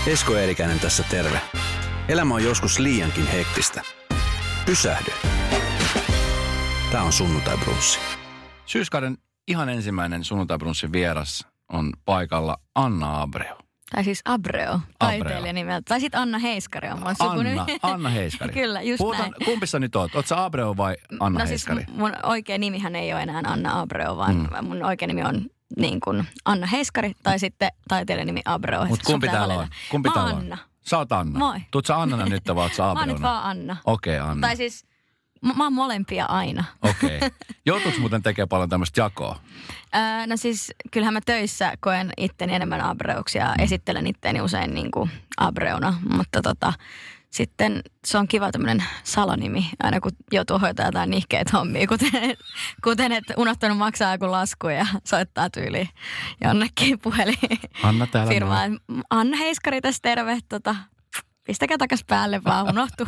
Esko Eerikäinen tässä terve. Elämä on joskus liiankin hektistä. Pysähdy. Tää on Sunnuntai Brunssi. Syyskauden ihan ensimmäinen Sunnuntai Brunssin vieras on paikalla Anna Abreu. Tai siis Abreu, taiteilija nimeltä. Tai sitten Anna Heiskari on mun sukunimi. Anna Heiskari. Kyllä, just näin. Kumpi sä nyt oot? Oot sä Abreu vai Anna Heiskari? Siis mun oikea nimihän ei ole enää Anna Abreu, vaan mun oikea nimi on niin kuin Anna Heiskari tai sitten taiteilijan nimi Abreu. Mutta kumpi täällä on? Mä oon Anna. Sä oot Anna. Moi. Tuut sä Annana nyt vai oot sä Abreuna? Mä oon nyt vaan Anna. Okei, Anna. Tai siis mä oon molempia aina. Okei. Joutuuko muuten tekemään paljon tämmöistä jakoa? No siis kyllähän mä töissä koen itteni enemmän Abreuksi ja esittelen itteni usein niin kuin Abreuna, mutta sitten se on kiva tämmöinen salonimi, aina kun joutuu hoitaa jotain nihkeet hommia, kuten että unohtanut maksaa joku lasku ja soittaa tyyliin jonnekin puheliin. Anna täällä firmaan. Anna Heiskari tässä terve, pistäkää takas päälle, vaan unohtuu.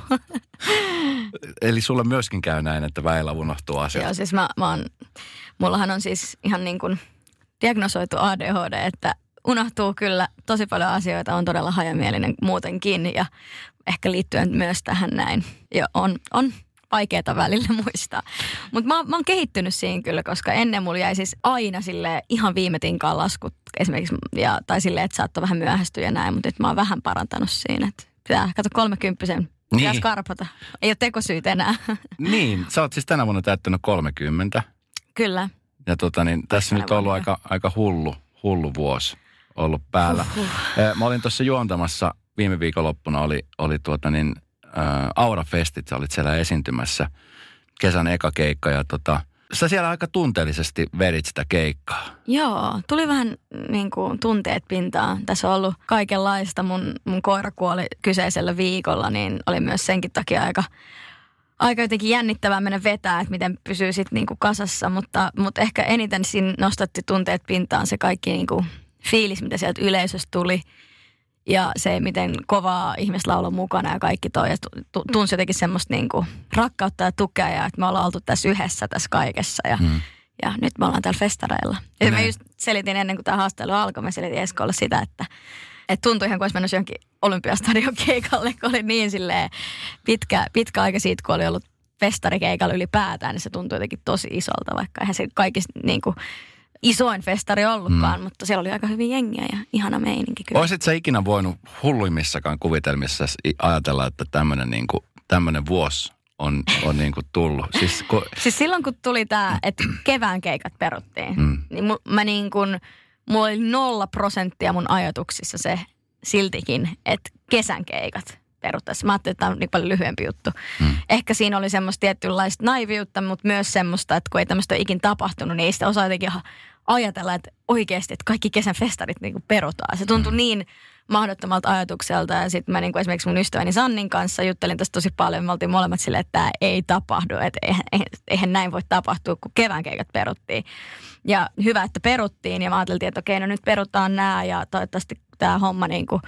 Eli sulla myöskin käy näin, että väillä unohtuu asiat. Joo, siis mullahan on siis ihan niin kuin diagnosoitu ADHD, että unohtuu kyllä tosi paljon asioita, on todella hajamielinen muutenkin ja ehkä liittyen myös tähän näin. Ja on vaikeaa välillä muistaa. Mutta mä oon kehittynyt siinä kyllä, koska ennen mulla jäi siis aina silleen ihan viime tinkaan laskut esimerkiksi, tai silleen, että saattoi vähän myöhästyä ja näin, mutta nyt mä oon vähän parantanut siinä, että pitää, kato 30-vuotiaan, pitäisi karpata. Ei ole tekosyyt enää. Niin, sä oot siis tänä vuonna täyttänyt 30. Kyllä. Ja tässä nyt on ollut aika hullu vuosi ollut päällä. Mä olin tuossa juontamassa viime viikonloppuna oli Aura-festit, sä olit siellä esiintymässä kesän eka keikka ja sä siellä aika tunteellisesti vedit sitä keikkaa. Joo, tuli vähän niin kuin tunteet pintaan. Tässä on ollut kaikenlaista. Mun koira kuoli kyseisellä viikolla, niin oli myös senkin takia aika jotenkin jännittävää mennä vetää, että miten pysyy sitten niin kuin kasassa. Mutta ehkä eniten siinä nostatti tunteet pintaan se kaikki niin kuin fiilis, mitä sieltä yleisöstä tuli. Ja se, miten kovaa ihmiset lauloi mukana ja kaikki toi. Ja tunsi jotenkin semmoista niinku rakkautta ja tukea ja että me ollaan oltu tässä yhdessä tässä kaikessa. Ja nyt me ollaan täällä festareilla. Ja mä just selitin ennen kuin tämä haastattelu alkoi, mä selitin Eskolle sitä, että tuntui ihan kuin olisi mennyt johonkin Olympiastadion keikalle, kun oli niin silleen pitkä aika siitä, kun oli ollut festarikeikalla ylipäätään, niin se tuntui jotenkin tosi isolta, vaikka eihän se kaikista niinku isoin festari ollutkaan, mutta siellä oli aika hyvin jengiä ja ihana meininki kyllä. Oisit sä ikinä voinut hulluimmissakaan kuvitelmissa ajatella, että tämmöinen vuosi on niinku tullut? Siis silloin kun tuli tämä, että kevään keikat peruttiin, niin mulla oli 0% mun ajatuksissa se siltikin, että kesän keikat peruttaisiin. Mä ajattelin, että tämä on niin paljon lyhyempi juttu. Ehkä siinä oli semmoista tietynlaista naiviutta, mutta myös semmoista, että kun ei tämmöistä ole ikin tapahtunut, niin ei sitä osaa jotenkin ajatella, että oikeasti, että kaikki kesän festarit niin kuin perutaan. Se tuntui niin mahdottomalta ajatukselta. Ja sitten mä niin kuin esimerkiksi mun ystäväni Sannin kanssa juttelin tästä tosi paljon. Me oltiin molemmat silleen, että tämä ei tapahdu. Että eihän näin voi tapahtua, kun kevään keikat peruttiin. Ja hyvä, että peruttiin. Ja mä ajattelin, että okei, no nyt perutaan nämä ja toivottavasti tämä homma niin kuin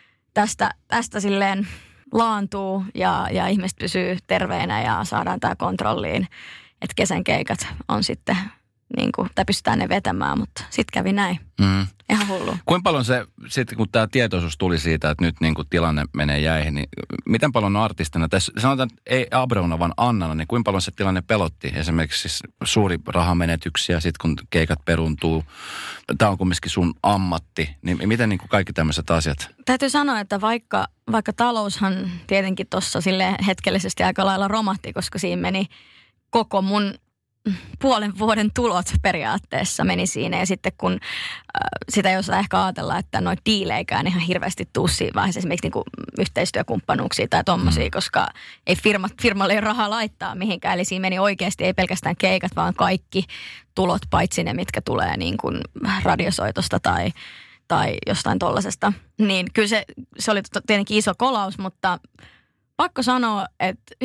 tästä silleen laantuu ja ihmiset pysyy terveenä ja saadaan tämä kontrolliin. Että kesän keikat on sitten niin kuin, tai pystytään ne vetämään, mutta sitten kävi näin. Ihan hullu. Kuinka paljon se, sitten kun tämä tietoisuus tuli siitä, että nyt niin kuin tilanne menee jäihin, niin miten paljon artistina, tässä sanotaan, että ei Abreuna, vaan Annana, niin kuinka paljon se tilanne pelotti? Esimerkiksi siis suuri rahamenetyksiä, sitten kun keikat peruntuu, tämä on kumminkin sun ammatti, niin miten niin kuin kaikki tämmöiset asiat? Täytyy sanoa, että vaikka taloushan tietenkin tuossa sille hetkellisesti aika lailla romahti, koska siinä meni koko mun puolen vuoden tulot periaatteessa meni siinä. Ja sitten kun sitä ei osaa ehkä ajatella, että noita diileikään ihan hirveästi tuu siinä vaiheessa esimerkiksi niin yhteistyökumppanuuksia tai tommosia, koska ei firmalle ei ole rahaa laittaa mihinkään. Eli siinä meni oikeasti ei pelkästään keikat, vaan kaikki tulot, paitsi ne, mitkä tulee niin kuin radiosoitosta tai jostain tollasesta. Niin kyllä se oli tietenkin iso kolaus, mutta pakko sanoa, että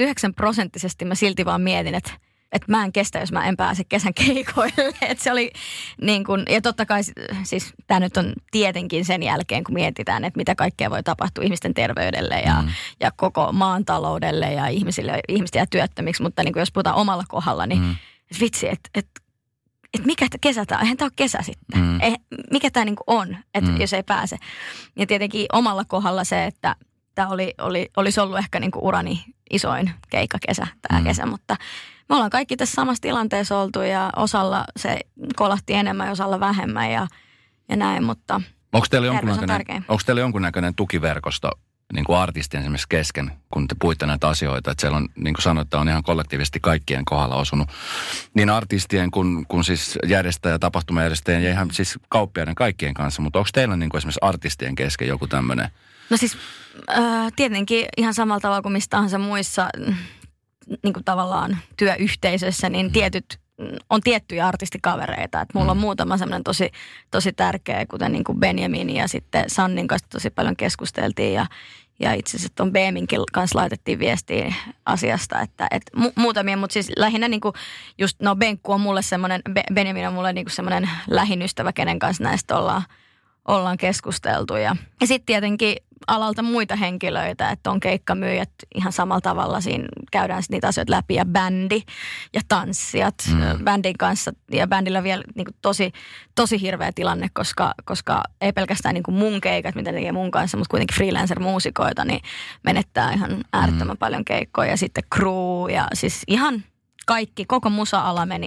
99% mä silti vaan mietin, että mä en kestä, jos mä en pääse kesän keikoille. Että se oli niin kuin, ja totta kai siis tämä nyt on tietenkin sen jälkeen, kun mietitään, että mitä kaikkea voi tapahtua ihmisten terveydelle ja koko maan taloudelle ja ihmiset jää työttömiksi. Mutta niin kuin jos puhutaan omalla kohdalla, niin vitsi, että että mikä kesä tämä on, eihän tämä ole kesä sitten. Mikä tämä niinku on, että jos ei pääse. Ja tietenkin omalla kohdalla se, että tämä olisi ollut ehkä niinku urani isoin keikkakesä tämä kesä, mutta me ollaan kaikki tässä samassa tilanteessa oltu ja osalla se kolahti enemmän ja osalla vähemmän ja näin, mutta onko teillä jonkunnäköinen tukiverkosto niin kuin artistien esimerkiksi kesken, kun te puhuitte näitä asioita, että siellä on, niin kuin sanoitte, on ihan kollektiivisesti kaikkien kohdalla osunut, niin artistien kun siis tapahtumajärjestäjien ja ihan siis kauppiaiden kaikkien kanssa, mutta onko teillä niin kuin esimerkiksi artistien kesken joku tämmöinen? No siis tietenkin ihan samalla tavalla kuin mistä tahansa muissa niin kuin tavallaan työyhteisöissä, niin on tiettyjä artistikavereita. Että mulla on muutama semmoinen tosi tärkeä, kuten niin kuin Benjamin ja sitten Sannin kanssa tosi paljon keskusteltiin ja itse asiassa tuon Beeminkin kanssa laitettiin viestiä asiasta, että muutamia, mutta siis lähinnä niin kuin just, Benkku on mulle semmoinen, Benjamin on mulle niin kuin semmoinen lähin ystävä, kenen kanssa näistä ollaan keskusteltu. Ja sitten tietenkin alalta muita henkilöitä, että on keikkamyyjät ihan samalla tavalla. Siinä käydään niitä asioita läpi ja bändi ja tanssijat bändin kanssa. Ja bändillä vielä niin kuin tosi hirveä tilanne, koska ei pelkästään niin kuin mun keikat, mitä tekee mun kanssa, mutta kuitenkin freelancer-muusikoita, niin menettää ihan äärettömän paljon keikkoja. Ja sitten crew ja siis ihan kaikki, koko musa-ala meni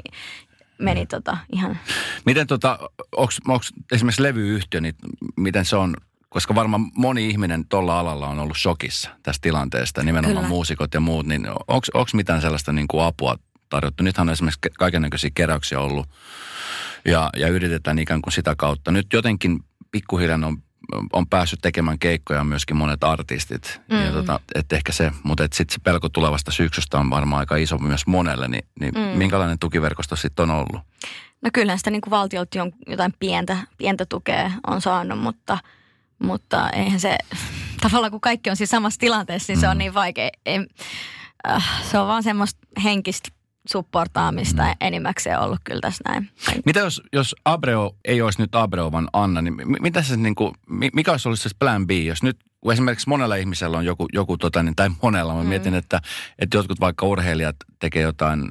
ihan. Miten onko esimerkiksi levyyhtiö, niin miten se on, koska varmaan moni ihminen tuolla alalla on ollut shokissa tästä tilanteesta, nimenomaan Kyllä. muusikot ja muut, niin onko mitään sellaista niin kuin apua tarjottu? Nythän on esimerkiksi kaikennäköisiä keräyksiä ollut ja yritetään ikään kuin sitä kautta. Nyt jotenkin pikkuhiljaa on päässyt tekemään keikkoja myöskin monet artistit. Ja että ehkä se, mutta sitten se pelko tulevasta syksystä on varmaan aika iso myös monelle, niin minkälainen tukiverkosto sitten on ollut? No kyllähän sitä niin kuin valtiolta jotain pientä tukea on saanut, mutta eihän se, tavallaan kun kaikki on siis samassa tilanteessa, niin se on niin vaikea. Se on vaan semmoista henkistä supportaamista enimmäkseen ollut kyllä tässä näin. Mitä jos Abreu ei olisi nyt Abreu, vaan Anna, niin mitä se niin kuin, mikä olisi ollut se plan B, jos nyt esimerkiksi monella ihmisellä on joku tai monella, mä mietin, että jotkut vaikka urheilijat tekee jotain,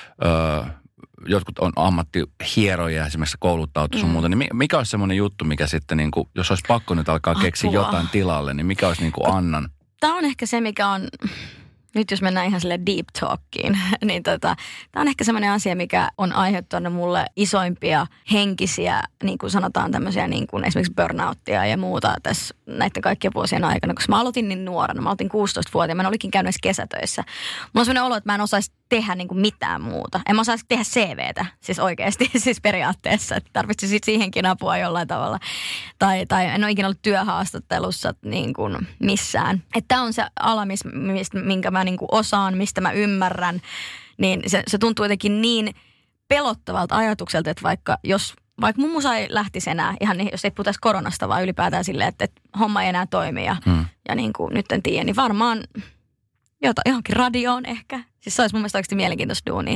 jotkut on ammattihieroja, esimerkiksi kouluttautu sun muuta, niin mikä olisi semmoinen juttu, mikä sitten niin kuin, jos olisi pakko nyt alkaa keksiä jotain tilalle, niin mikä olisi niin kuin Annan? Tämä on ehkä se, mikä on, nyt jos mennään ihan sille deep talkiin, niin tämä on ehkä semmoinen asia, mikä on aiheuttanut mulle isoimpia henkisiä, niin kuin sanotaan tämmöisiä niin kuin esimerkiksi burnouttia ja muuta tässä näiden kaikkien vuosien aikana, koska mä aloitin niin nuorena, mä aloitin 16-vuotiaana, mä en olikin käynyt edes kesätöissä. Mulla on semmoinen olo, että mä en osaisi tehdä niin kuin mitään muuta. En mä osaisi tehdä CVtä, siis oikeasti, siis periaatteessa, että tarvitsi siihenkin apua jollain tavalla. Tai en ole ikinä ollut työhaastattelussa niin kuin missään. Että tämä on se ala, minkä mä niin kuin osaan, mistä mä ymmärrän, niin se tuntuu jotenkin niin pelottavalta ajatukselta, että vaikka mun musa ei lähtisi enää, ihan niin, jos ei puhuta koronasta, vaan ylipäätään silleen, että homma ei enää toimi ja niin kuin nyt en tiedä, niin varmaan johonkin radioon ehkä. Siis se olisi mun mielestä oikeasti mielenkiintoista duunia.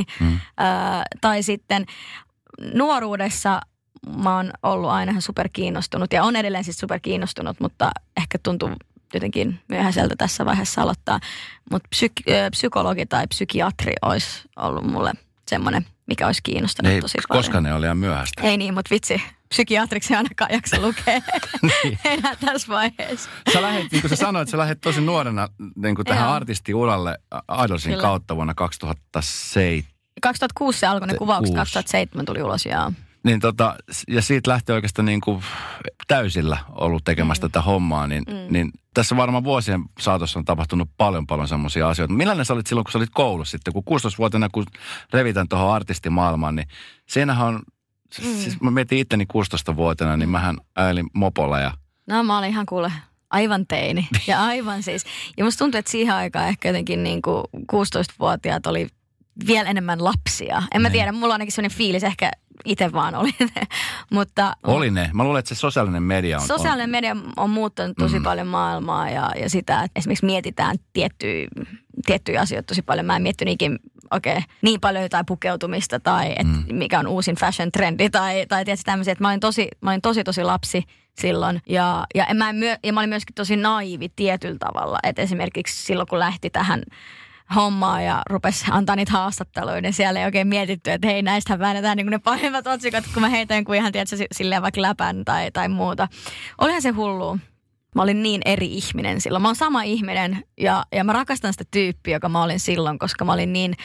Tai sitten nuoruudessa mä oon ollut aina ihan superkiinnostunut ja on edelleen siis superkiinnostunut, mutta ehkä tuntuu jotenkin myöhäiseltä tässä vaiheessa aloittaa. Mutta psykologi tai psykiatri olisi ollut mulle semmoinen, mikä olisi kiinnostanut tosi paljon. Koska ne oli ihan myöhäistä. Ei niin, mutta vitsi, psykiatriksi ei ainakaan jaksa lukea enää tässä vaiheessa. Sä lähdit, niin kuin sä sanoit, sä lähdit tosi nuorena niin kuin tähän artistiuralle Idolsin kautta vuonna 2007. 2006 se alkoi ne kuvaukset, 2007 tuli ulos, joo. Niin ja siitä lähti oikeastaan niin kuin täysillä ollut tekemästä tätä hommaa, niin tässä varmaan vuosien saatossa on tapahtunut paljon semmoisia asioita. Millainen sä olit silloin, kun sä olit koulussa sitten, kun 16-vuotiaana, kun revitän tuohon artistimaailmaan, niin siinähän on, siis mä mietin itteni 16-vuotiaana, niin mähän äilin mopolla ja... No mä olin ihan kuule aivan teini ja aivan siis. Ja musta tuntuu, että siihen aikaan ehkä jotenkin niin kuin 16-vuotiaat oli vielä enemmän lapsia. En mä tiedä, mulla on ainakin sellainen fiilis, ehkä itse vaan oli ne. Mutta oli ne. Mä luulen, että se sosiaalinen media on... Sosiaalinen media on muuttanut tosi paljon maailmaa ja sitä, että esimerkiksi mietitään tiettyjä asioita tosi paljon. Mä en miettinyt ikinä niin paljon jotain pukeutumista tai mikä on uusin fashion trendi tai tietysti tämmöisiä. Että mä olin tosi lapsi silloin ja mä olin myöskin tosi naivi tietyllä tavalla. Että esimerkiksi silloin, kun lähti tähän hommaa ja rupesi antaa niitä haastatteluja, niin siellä ei oikein mietitty, että hei, näistähän väännetään niin ne pahimmat otsikot, kun mä heitän kuin ihan, tiedätkö, silleen vaikka läpän tai muuta. Olihan se hullua. Mä olin niin eri ihminen silloin. Mä oon sama ihminen ja mä rakastan sitä tyyppiä, joka mä olin silloin, koska mä olin niin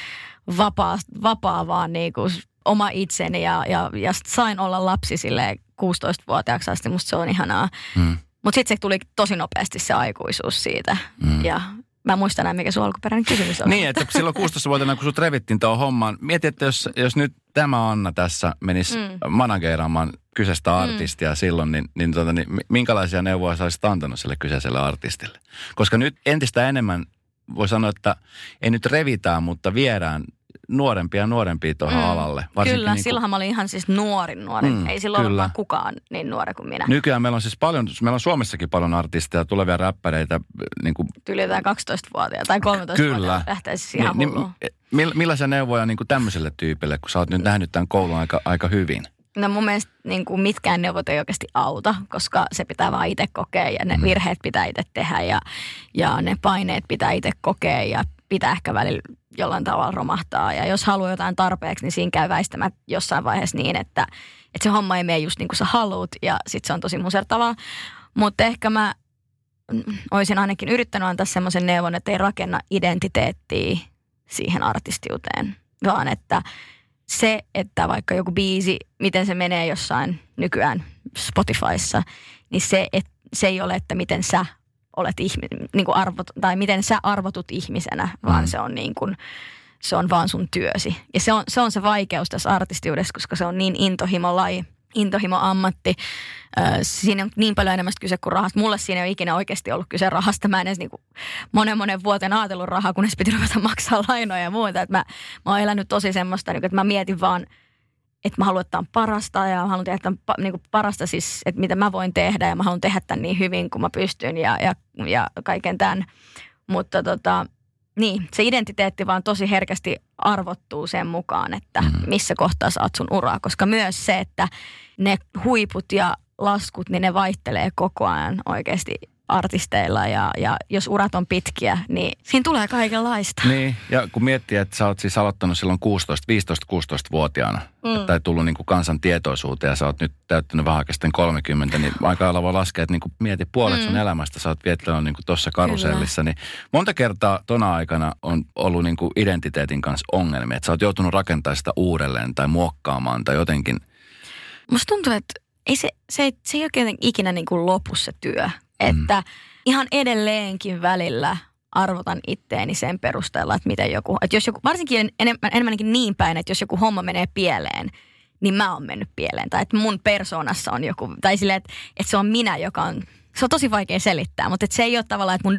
vapaa vaan niin kuin oma itseni ja sain olla lapsi silleen 16-vuotiaaksi asti. Musta se on ihanaa. Mutta sitten se tuli tosi nopeasti se aikuisuus siitä ja mä muistan näin, mikä sun alkuperäinen kysymys oli. Niin, että silloin 16-vuotiaana, kun sut revittiin tuohon hommaan, mieti, että jos nyt tämä Anna tässä menisi manageeraamaan kyseistä artistia silloin, niin minkälaisia neuvoja sä olisit antanut sille kyseiselle artistille? Koska nyt entistä enemmän voi sanoa, että ei nyt revitään, mutta viedään nuorempia tuohon alalle. Varsinkin kyllä, silloinhan mä olin ihan siis nuorin. Ei silloin ollut kukaan niin nuori kuin minä. Nykyään meillä on siis meillä on Suomessakin paljon artisteja, tulevia räppäreitä. Niin kuin tyyli jotain 12-vuotiaita tai 13-vuotiaita lähtee siis ihan hulluun. Millaisia neuvoja niin kuin tämmöiselle tyypille, kun sä oot nyt nähnyt tämän koulun aika hyvin? No mun mielestä niin kuin mitkään neuvot ei oikeasti auta, koska se pitää vaan itse kokea ja ne virheet pitää itse tehdä ja ne paineet pitää itse kokea ja pitää ehkä välillä jollain tavalla romahtaa. Ja jos haluaa jotain tarpeeksi, niin siinä käy väistämättä jossain vaiheessa niin, että se homma ei mene just niin kuin sä haluut ja sit se on tosi musertavaa. Mutta ehkä mä olisin ainakin yrittänyt antaa semmoisen neuvon, että ei rakenna identiteettiä siihen artistiuteen, vaan että se, että vaikka joku biisi, miten se menee jossain nykyään Spotifyssa, niin se ei ole, että miten sä olet niin kuin tai miten sä arvotut ihmisenä, vaan se on niin kuin, se on vaan sun työsi. Ja se on se vaikeus tässä artistiudessa, koska se on niin intohimolaji, intohimo-ammatti. Siinä on niin paljon enemmän kyse kuin rahasta. Mulle siinä ei ole ikinä oikeasti ollut kyse rahasta. Mä en edes niin kuin monen vuoten ajatellut rahaa, kunnes piti ruveta maksaa lainoja ja muuta. Että mä oon elänyt tosi semmoista, että mä mietin vaan, että mä haluan, että on parasta ja mä haluan tehdä niin kuin parasta siis, että mitä mä voin tehdä ja mä haluan tehdä tämän niin hyvin kuin mä pystyn ja kaiken tämän. Mutta niin, se identiteetti vaan tosi herkästi arvottuu sen mukaan, että missä kohtaa sä oot sun uraa. Koska myös se, että ne huiput ja laskut, niin ne vaihtelee koko ajan oikeasti artisteilla ja jos urat on pitkiä, niin siinä tulee kaikenlaista. Niin, ja kun miettii, että sä oot siis aloittanut silloin 15-16-vuotiaana, tai tullut niin kuin kansan tietoisuuteen ja sä oot nyt täyttänyt vähän oikeastaan 30, niin aika lailla voi laskea, että niin kuin mieti puolet sun elämästä, sä oot viettänyt niin kuin tuossa karusellissa, niin monta kertaa tona aikana on ollut niin kuin identiteetin kanssa ongelmia, että sä oot joutunut rakentamaan sitä uudelleen tai muokkaamaan tai jotenkin. Musta tuntuu, että se ei oikein ikinä niin kuin lopu se työ. Että ihan edelleenkin välillä arvotan itteeni sen perusteella, että miten että jos joku, varsinkin enemmänkin niin päin, että jos joku homma menee pieleen, niin mä oon mennyt pieleen. Tai että mun persoonassa on joku, tai silleen, että se on minä, joka on, se on tosi vaikea selittää, mutta että se ei ole tavallaan, että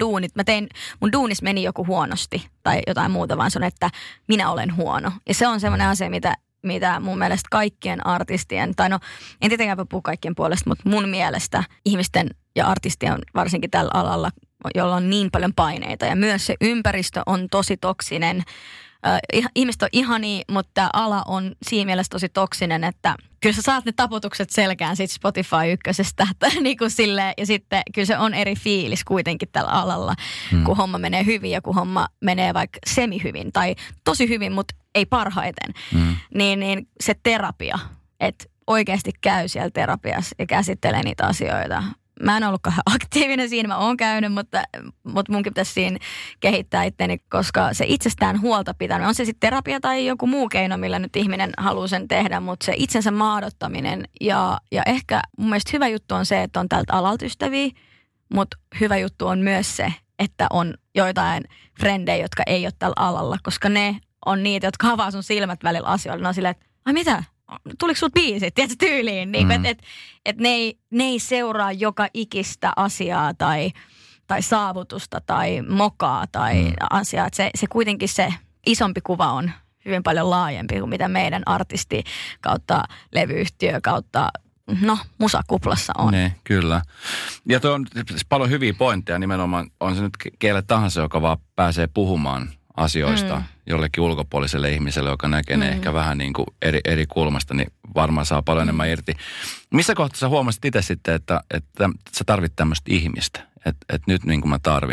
mun duunis meni joku huonosti tai jotain muuta, vaan se on, että minä olen huono. Ja se on semmoinen asia, mitä mun mielestä kaikkien artistien, tai no en tietenkään puhu kaikkien puolesta, mutta mun mielestä ihmisten ja artistien varsinkin tällä alalla, jolla on niin paljon paineita ja myös se ympäristö on tosi toksinen. Ihmiset on ihania, mutta tämä ala on siinä mielessä tosi toksinen, että kyllä sä saat ne taputukset selkään siitä Spotify ykkösestä, niin kuin silleen, ja sitten kyllä se on eri fiilis kuitenkin tällä alalla, kun homma menee hyvin ja kun homma menee vaikka semi-hyvin tai tosi hyvin, mutta ei parhaiten, niin se terapia, että oikeasti käy siellä terapiassa ja käsittelee niitä asioita. Mä en ollutkaan aktiivinen siinä, mä oon käynyt, mutta munkin pitäisi siinä kehittää itteni, koska se itsestään huolta pitänyt. On se sitten terapia tai joku muu keino, millä nyt ihminen haluaa sen tehdä, mutta se itsensä maadottaminen ja ehkä mun mielestä hyvä juttu on se, että on tältä alalta ystäviä, mutta hyvä juttu on myös se, että on joitain frendejä, jotka ei ole tällä alalla, koska ne on niitä, jotka avaa sun silmät välillä asioilla. Ne on silleen, että ai mitä? Tuliko sulta biisit, tiedätkö, tyyliin? Niin, että ne ei seuraa joka ikistä asiaa tai saavutusta tai mokaa tai asiaa. Että se kuitenkin se isompi kuva on hyvin paljon laajempi kuin mitä meidän artisti kautta levyyhtiö kautta musakuplassa on. Ne, kyllä. Ja tuo on paljon hyviä pointteja nimenomaan. On se nyt kelle tahansa, joka vaan pääsee puhumaan asioista jollekin ulkopuoliselle ihmiselle, joka näkee ne ehkä vähän niin kuin eri kulmasta, niin varmaan saa paljon enemmän irti. Missä kohtaa sä huomasit itse sitten, että sä tarvit tämmöistä ihmistä? Että nyt niin kuin mä tarvin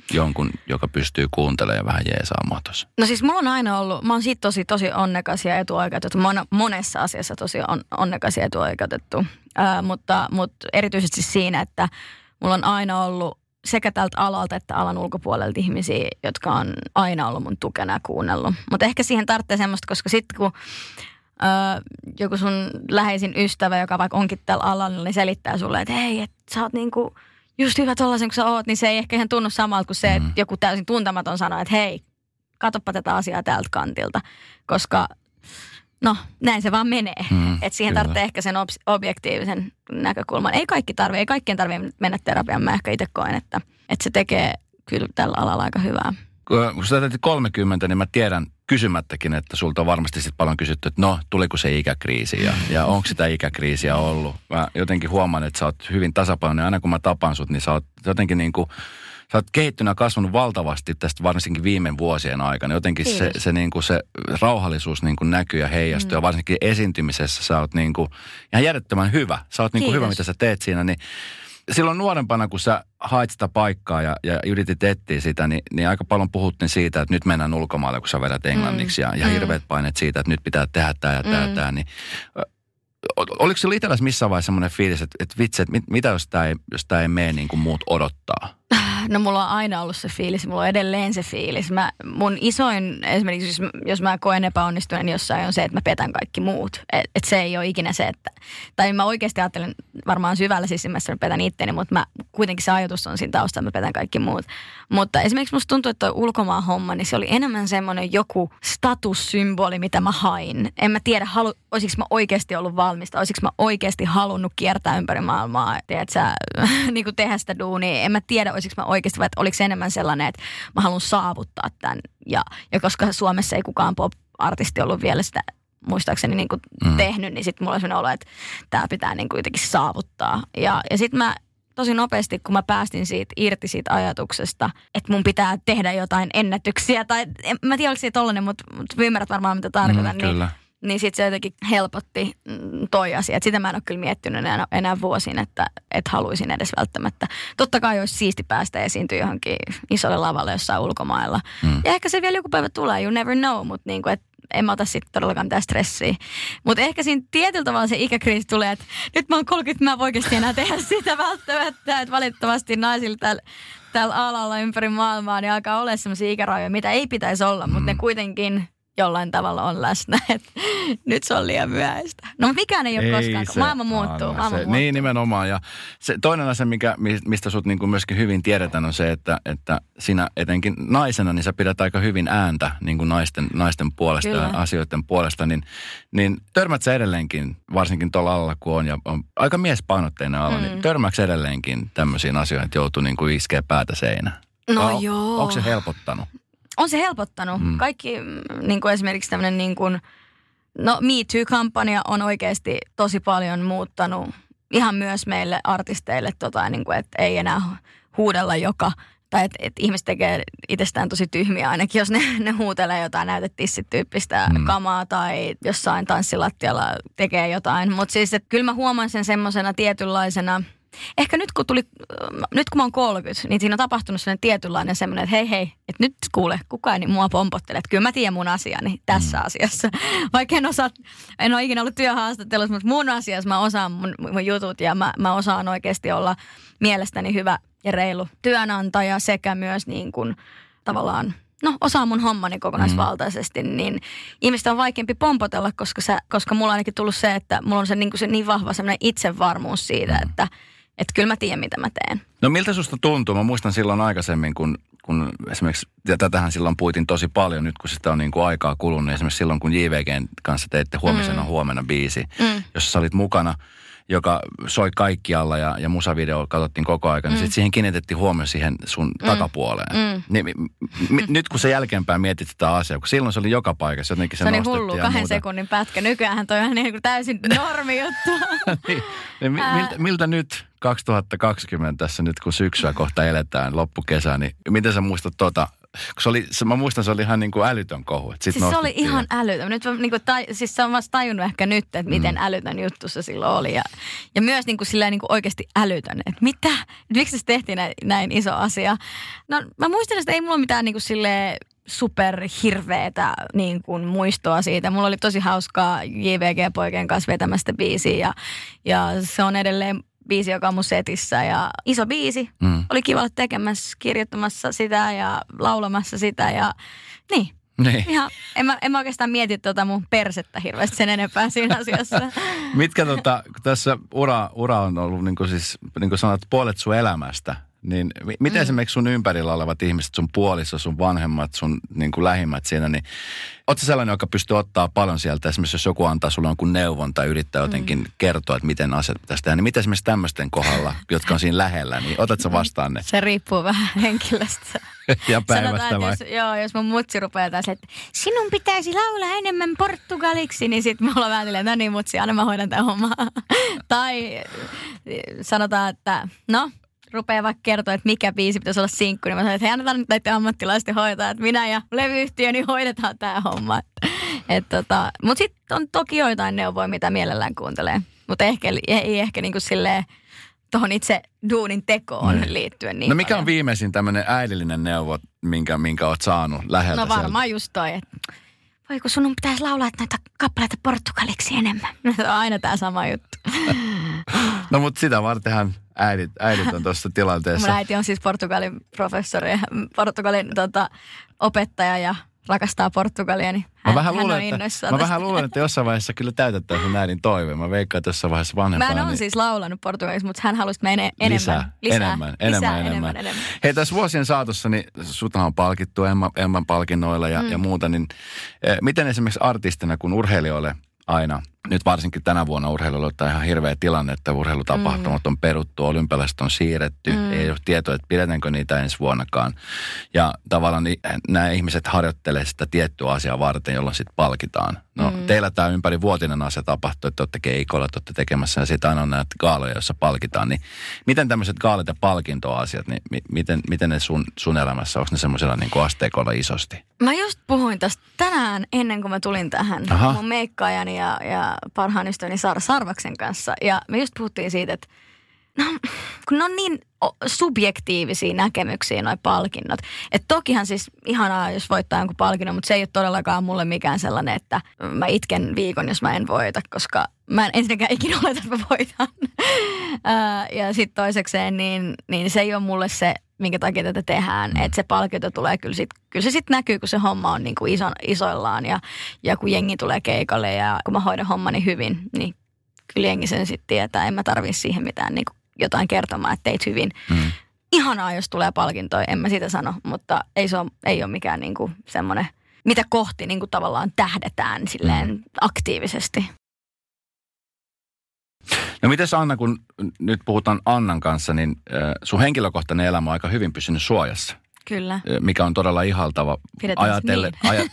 jonkun, joka pystyy kuuntelemaan ja vähän jeesaamaan tuossa? No siis mulla on aina ollut, mä oon siitä tosi onnekas ja etuoikeutettu. Mä oon monessa asiassa tosi onnekas ja etuoikeutettu, mutta erityisesti siinä, että mulla on aina ollut sekä tältä alalta että alan ulkopuolelta ihmisiä, jotka on aina ollut mun tukena ja kuunnellut. Mutta ehkä siihen tarvitsee semmoista, koska sitten kun joku sun läheisin ystävä, joka vaikka onkin tällä alalla, niin selittää sulle, että hei, että sä oot niinku just hyvä tollaisen kuin sä oot, niin se ei ehkä ihan tunnu samalta kuin se, että joku täysin tuntematon sanoo, että hei, katsoppa tätä asiaa tältä kantilta, koska no, näin se vaan menee. Että siihen tarvitsee ehkä sen objektiivisen näkökulman. Ei kaikkien tarvitse mennä terapiaan. Mä ehkä itse koen, että se tekee kyllä tällä alalla aika hyvää. Kun sä täytit 30, niin mä tiedän kysymättäkin, että sulta on varmasti sit paljon kysytty, että no, tuliko se ikäkriisi ja onko sitä ikäkriisiä ollut. Mä jotenkin huomaan, että sä oot hyvin tasapainoinen. Aina kun mä tapaan sut, niin sä oot jotenkin niin kuin, sä oot kehittynyt ja kasvanut valtavasti tästä varsinkin viime vuosien aikana. Jotenkin se, niin kuin se rauhallisuus niin kuin näkyy ja heijastuu. Ja varsinkin esiintymisessä sä oot niin kuin ihan järjettömän hyvä. Sä oot niin kuin hyvä, mitä sä teet siinä. Niin silloin nuorempana, kun sä hait sitä paikkaa ja yritit etsiä sitä, niin aika paljon puhuttiin siitä, että nyt mennään ulkomaille, kun sä vedät englanniksi. Ja hirveät paineet siitä, että nyt pitää tehdä tää ja tää. Niin, oliko se itselläsi missään vaiheessa semmoinen fiilis, että vitsi, että mitä jos tää ei mene niin kuin muut odottaa? No mulla on aina ollut se fiilis, mulla on edelleen se fiilis. Mun isoin, esimerkiksi jos mä koen epäonnistuneen jossain, on se, että mä petän kaikki muut. Et se ei ole ikinä se, että, tai mä oikeasti ajattelen varmaan syvällä sisimmässä, että mä petän itteni, mutta kuitenkin se ajatus on siinä taustalla, että mä petän kaikki muut. Mutta esimerkiksi musta tuntuu, että toi ulkomaan homma, niin se oli enemmän semmoinen joku statussymboli, mitä mä hain. En mä tiedä, olisiko mä oikeasti ollut valmista, olisiko mä oikeasti halunnut kiertää ympäri maailmaa, niin kuin tehdä sitä duunia. En mä tiedä, olisiko mä oikeasti, vai oliko se enemmän sellainen, että mä haluan saavuttaa tämän. Ja koska Suomessa ei kukaan pop-artisti ollut vielä sitä muistaakseni niin kuin tehnyt, niin sitten mulla on sellainen olo, että tämä pitää niin kuin jotenkin saavuttaa. Ja sitten mä tosi nopeasti, kun mä päästin irti siitä ajatuksesta, että mun pitää tehdä jotain ennätyksiä, tai mä tiedä, oliko se tollainen, mutta ymmärrät varmaan, mitä tarkoitan. Niin sitten se jotenkin helpotti toi asia. Et sitä mä en ole kyllä miettinyt enää vuosiin, että haluaisin edes välttämättä. Totta kai olisi siisti päästä esiintyä johonkin isolle lavalle jossain ulkomailla. Ja ehkä se vielä joku päivä tulee, you never know, mutta niinku, en mä ota sitten todellakaan mitään stressiä. Mutta ehkä siinä tietyllä tavalla se ikäkriisi tulee, että nyt mä oon 30, mä en oikeasti enää tehdä sitä välttämättä. Että valitettavasti naisilla tällä alalla ympäri maailmaa niin alkaa olla sellaisia ikärajoja, mitä ei pitäisi olla, mutta ne kuitenkin jollain tavalla on läsnä, että nyt se on liian myöhäistä. No mutta mikään ei ole koskaan, maailma muuttuu. Niin nimenomaan. Ja se toinen asia, mistä sut niin kuin myöskin hyvin tiedetään, on se, että sinä etenkin naisena, niin sä pidät aika hyvin ääntä niin kuin naisten puolesta ja asioiden puolesta. Niin törmät sä edelleenkin, varsinkin tuolla alalla, kun on, ja on aika miespainotteinen ala, niin törmätkö edelleenkin tämmöisiin asioihin, että joutuu niin kuin iskeä päätä seinään? No joo. Onko se helpottanut? On se helpottanut. Kaikki niin kuin esimerkiksi tämmöinen niin kuin, no Me Too-kampanja on oikeasti tosi paljon muuttanut ihan myös meille artisteille, niin kuin, että ei enää huudella tai että ihmiset tekee itsestään tosi tyhmiä ainakin, jos ne huutelee jotain näytetissit-tyyppistä kamaa tai jossain tanssilattialla tekee jotain. Mutta siis, että kyllä mä huomaan sen semmoisena tietynlaisena. Ehkä nyt kun mä oon 30, niin siinä on tapahtunut sellainen tietynlainen semmoinen, että hei, että nyt kuule, kukaan ei mua pompottele. Että kyllä mä tiedän mun asiani tässä asiassa. Vaikka en ole ikinä ollut työhaastattelussa, mutta mun asiassa mä osaan mun jutut ja mä osaan oikeasti olla mielestäni hyvä ja reilu työnantaja sekä myös niin kuin tavallaan, osaan mun hommani kokonaisvaltaisesti, niin ihmistä on vaikeampi pompotella, koska mulla on ainakin tullut se, että mulla on se niin vahva semmoinen itsevarmuus siitä, että kyllä mä tiedän, mitä mä teen. No miltä susta tuntuu? Mä muistan silloin aikaisemmin, kun esimerkiksi, ja tätähän silloin puitin tosi paljon, nyt kun sitä on niin kuin aikaa kulunut. Esimerkiksi silloin, kun JVGn kanssa teitte huomenna biisi, jossa sä olit mukana, joka soi kaikkialla ja musavideo katsottiin koko ajan, niin sitten siihen kiinnitettiin huomioon siihen sun takapuoleen. Nyt kun sä jälkeenpäin mietit sitä asiaa, kun silloin se oli joka paikassa, jotenkin se nostettiin ja hullu, 2 sekunnin pätkä. Nykyäänhän toi on niin kuin täysin normi juttu. Miltä nyt 2020 tässä nyt, kun syksyä kohta eletään, loppukesä, niin miten sä muistat mä muistan, se oli ihan niin kuin älytön kohu. Siis se oli ihan älytön. Nyt niin kuin siis se on vasta tajunnut ehkä nyt, että miten älytön juttu se silloin oli. Ja myös niin kuin silleen niin kuin oikeasti älytön. Että mitä? Miksi se tehtiin näin iso asia? No mä muistan, että ei mulla mitään niin kuin silleen superhirveetä niin kuin muistoa siitä. Mulla oli tosi hauskaa JVG-poikien kanssa vetämästä biisiä ja se on edelleen biisi, joka on mun setissä ja iso biisi. Oli kiva olla tekemässä, kirjoittamassa sitä ja laulamassa sitä ja niin. Ihan, en mä oikeastaan mieti mun persettä hirveästi sen enempää siinä asiassa. Mitkä tässä ura on ollut niin kuin sanot, puolet sun elämästä. Niin miten esimerkiksi sun ympärillä olevat ihmiset, sun puoliso, sun vanhemmat, sun niin kuin lähimmät siinä, niin ootko sä sellainen, joka pystyy ottaa paljon sieltä, esimerkiksi jos joku antaa sulle jonkun neuvon tai yrittää jotenkin kertoa, että miten asiat pitäisi tehdä, niin mitä esimerkiksi tämmöisten kohdalla, jotka on siinä lähellä, niin otat sä vastaan ne? Se riippuu vähän henkilöstä. Ja päivästä vai? Jos mun mutsi rupeaa taas, että sinun pitäisi laulaa enemmän portugaliksi, niin sit mulla vähän silleen, että no niin mutsi, anna mä hoidan tämän hommaa. Tai sanotaan, että no, rupeaa vaikka kertoa, että mikä biisi pitäisi olla sinkku, niin mä sanon, että hei, annetaan nyt näiden ammattilaisten hoitaa, että minä ja levyyhtiöni hoidetaan tämä homma. Mutta sitten on toki joitain neuvoja, mitä mielellään kuuntelee, mutta ei ehkä niinku silleen tuohon itse duunin tekoon liittyen niin no mikä paljon. on viimeisin tämmöinen äidillinen neuvo, minkä oot saanut läheltä? No varmaan just toi, että voi kun sun pitäisi laulaa näitä kappaleita portugaliksi enemmän. Se on aina tämä sama juttu. No mutta sitä vartenhan äidit on tuossa tilanteessa. Mun äiti on siis Portugalin professori ja Portugalin opettaja ja rakastaa Portugalia, niin hän on innoissaan. Mä vähän luulen, että jossain vaiheessa kyllä täytetään sun äidin toive. Mä veikkaan, että jossain vaiheessa vanhempana. Mä en ole siis laulanut portugaliksi, mutta hän halusi enemmän. Hei, tässä vuosien saatossa, niin suthan on palkittu Emman palkinnoilla ja muuta, niin miten esimerkiksi artistina, kun urheilijoille aina, nyt varsinkin tänä vuonna urheilulla on ihan hirveä tilanne, että urheilutapahtumat on peruttu, olympialaiset on siirretty, ei ole tietoa, että pidetäänkö niitä ensi vuonnakaan. Ja tavallaan nämä ihmiset harjoittelee sitä tiettyä asiaa varten, jolloin sitten palkitaan. No teillä tämä ympärivuotinen asia tapahtuu, että olette keikolla, olette tekemässä ja sitten aina on näitä gaaloja, joissa palkitaan. Niin miten tämmöiset gaalit ja palkintoasiat, niin miten ne sun elämässä, onko ne semmoisella niin kuin asteikolla isosti? Mä just puhuin tästä tänään ennen kuin mä tulin tähän mun meikkaajani ja parhaan ystäväni Saara Sarvaksen kanssa. Ja me just puhuttiin siitä, että kun ne on niin subjektiivisia näkemyksiä noi palkinnot. Että tokihan siis ihanaa, jos voittaa jonkun palkinnon, mutta se ei ole todellakaan mulle mikään sellainen, että mä itken viikon, jos mä en voita, koska mä en ensinnäkään ikinä oleta, että mä voitan. Ja sitten toisekseen, niin se ei ole mulle se, minkä takia tätä tehdään. Että se palkinto tulee kyllä se sitten näkyy, kun se homma on niinku isoillaan ja kun jengi tulee keikalle ja kun mä hoidan hommani hyvin, niin kyllä jengi sen sitten tietää. En mä tarvii siihen mitään niinku jotain kertomaan, että teit hyvin. Ihanaa, jos tulee palkintoja, en mä sitä sano, mutta ei ole mikään niinku semmoinen, mitä kohti niinku tavallaan tähdetään silleen aktiivisesti. No mites Anna, kun nyt puhutaan Annan kanssa, niin sun henkilökohtainen elämä on aika hyvin pysynyt suojassa. Kyllä. Mikä on todella ihaltava. Pidetään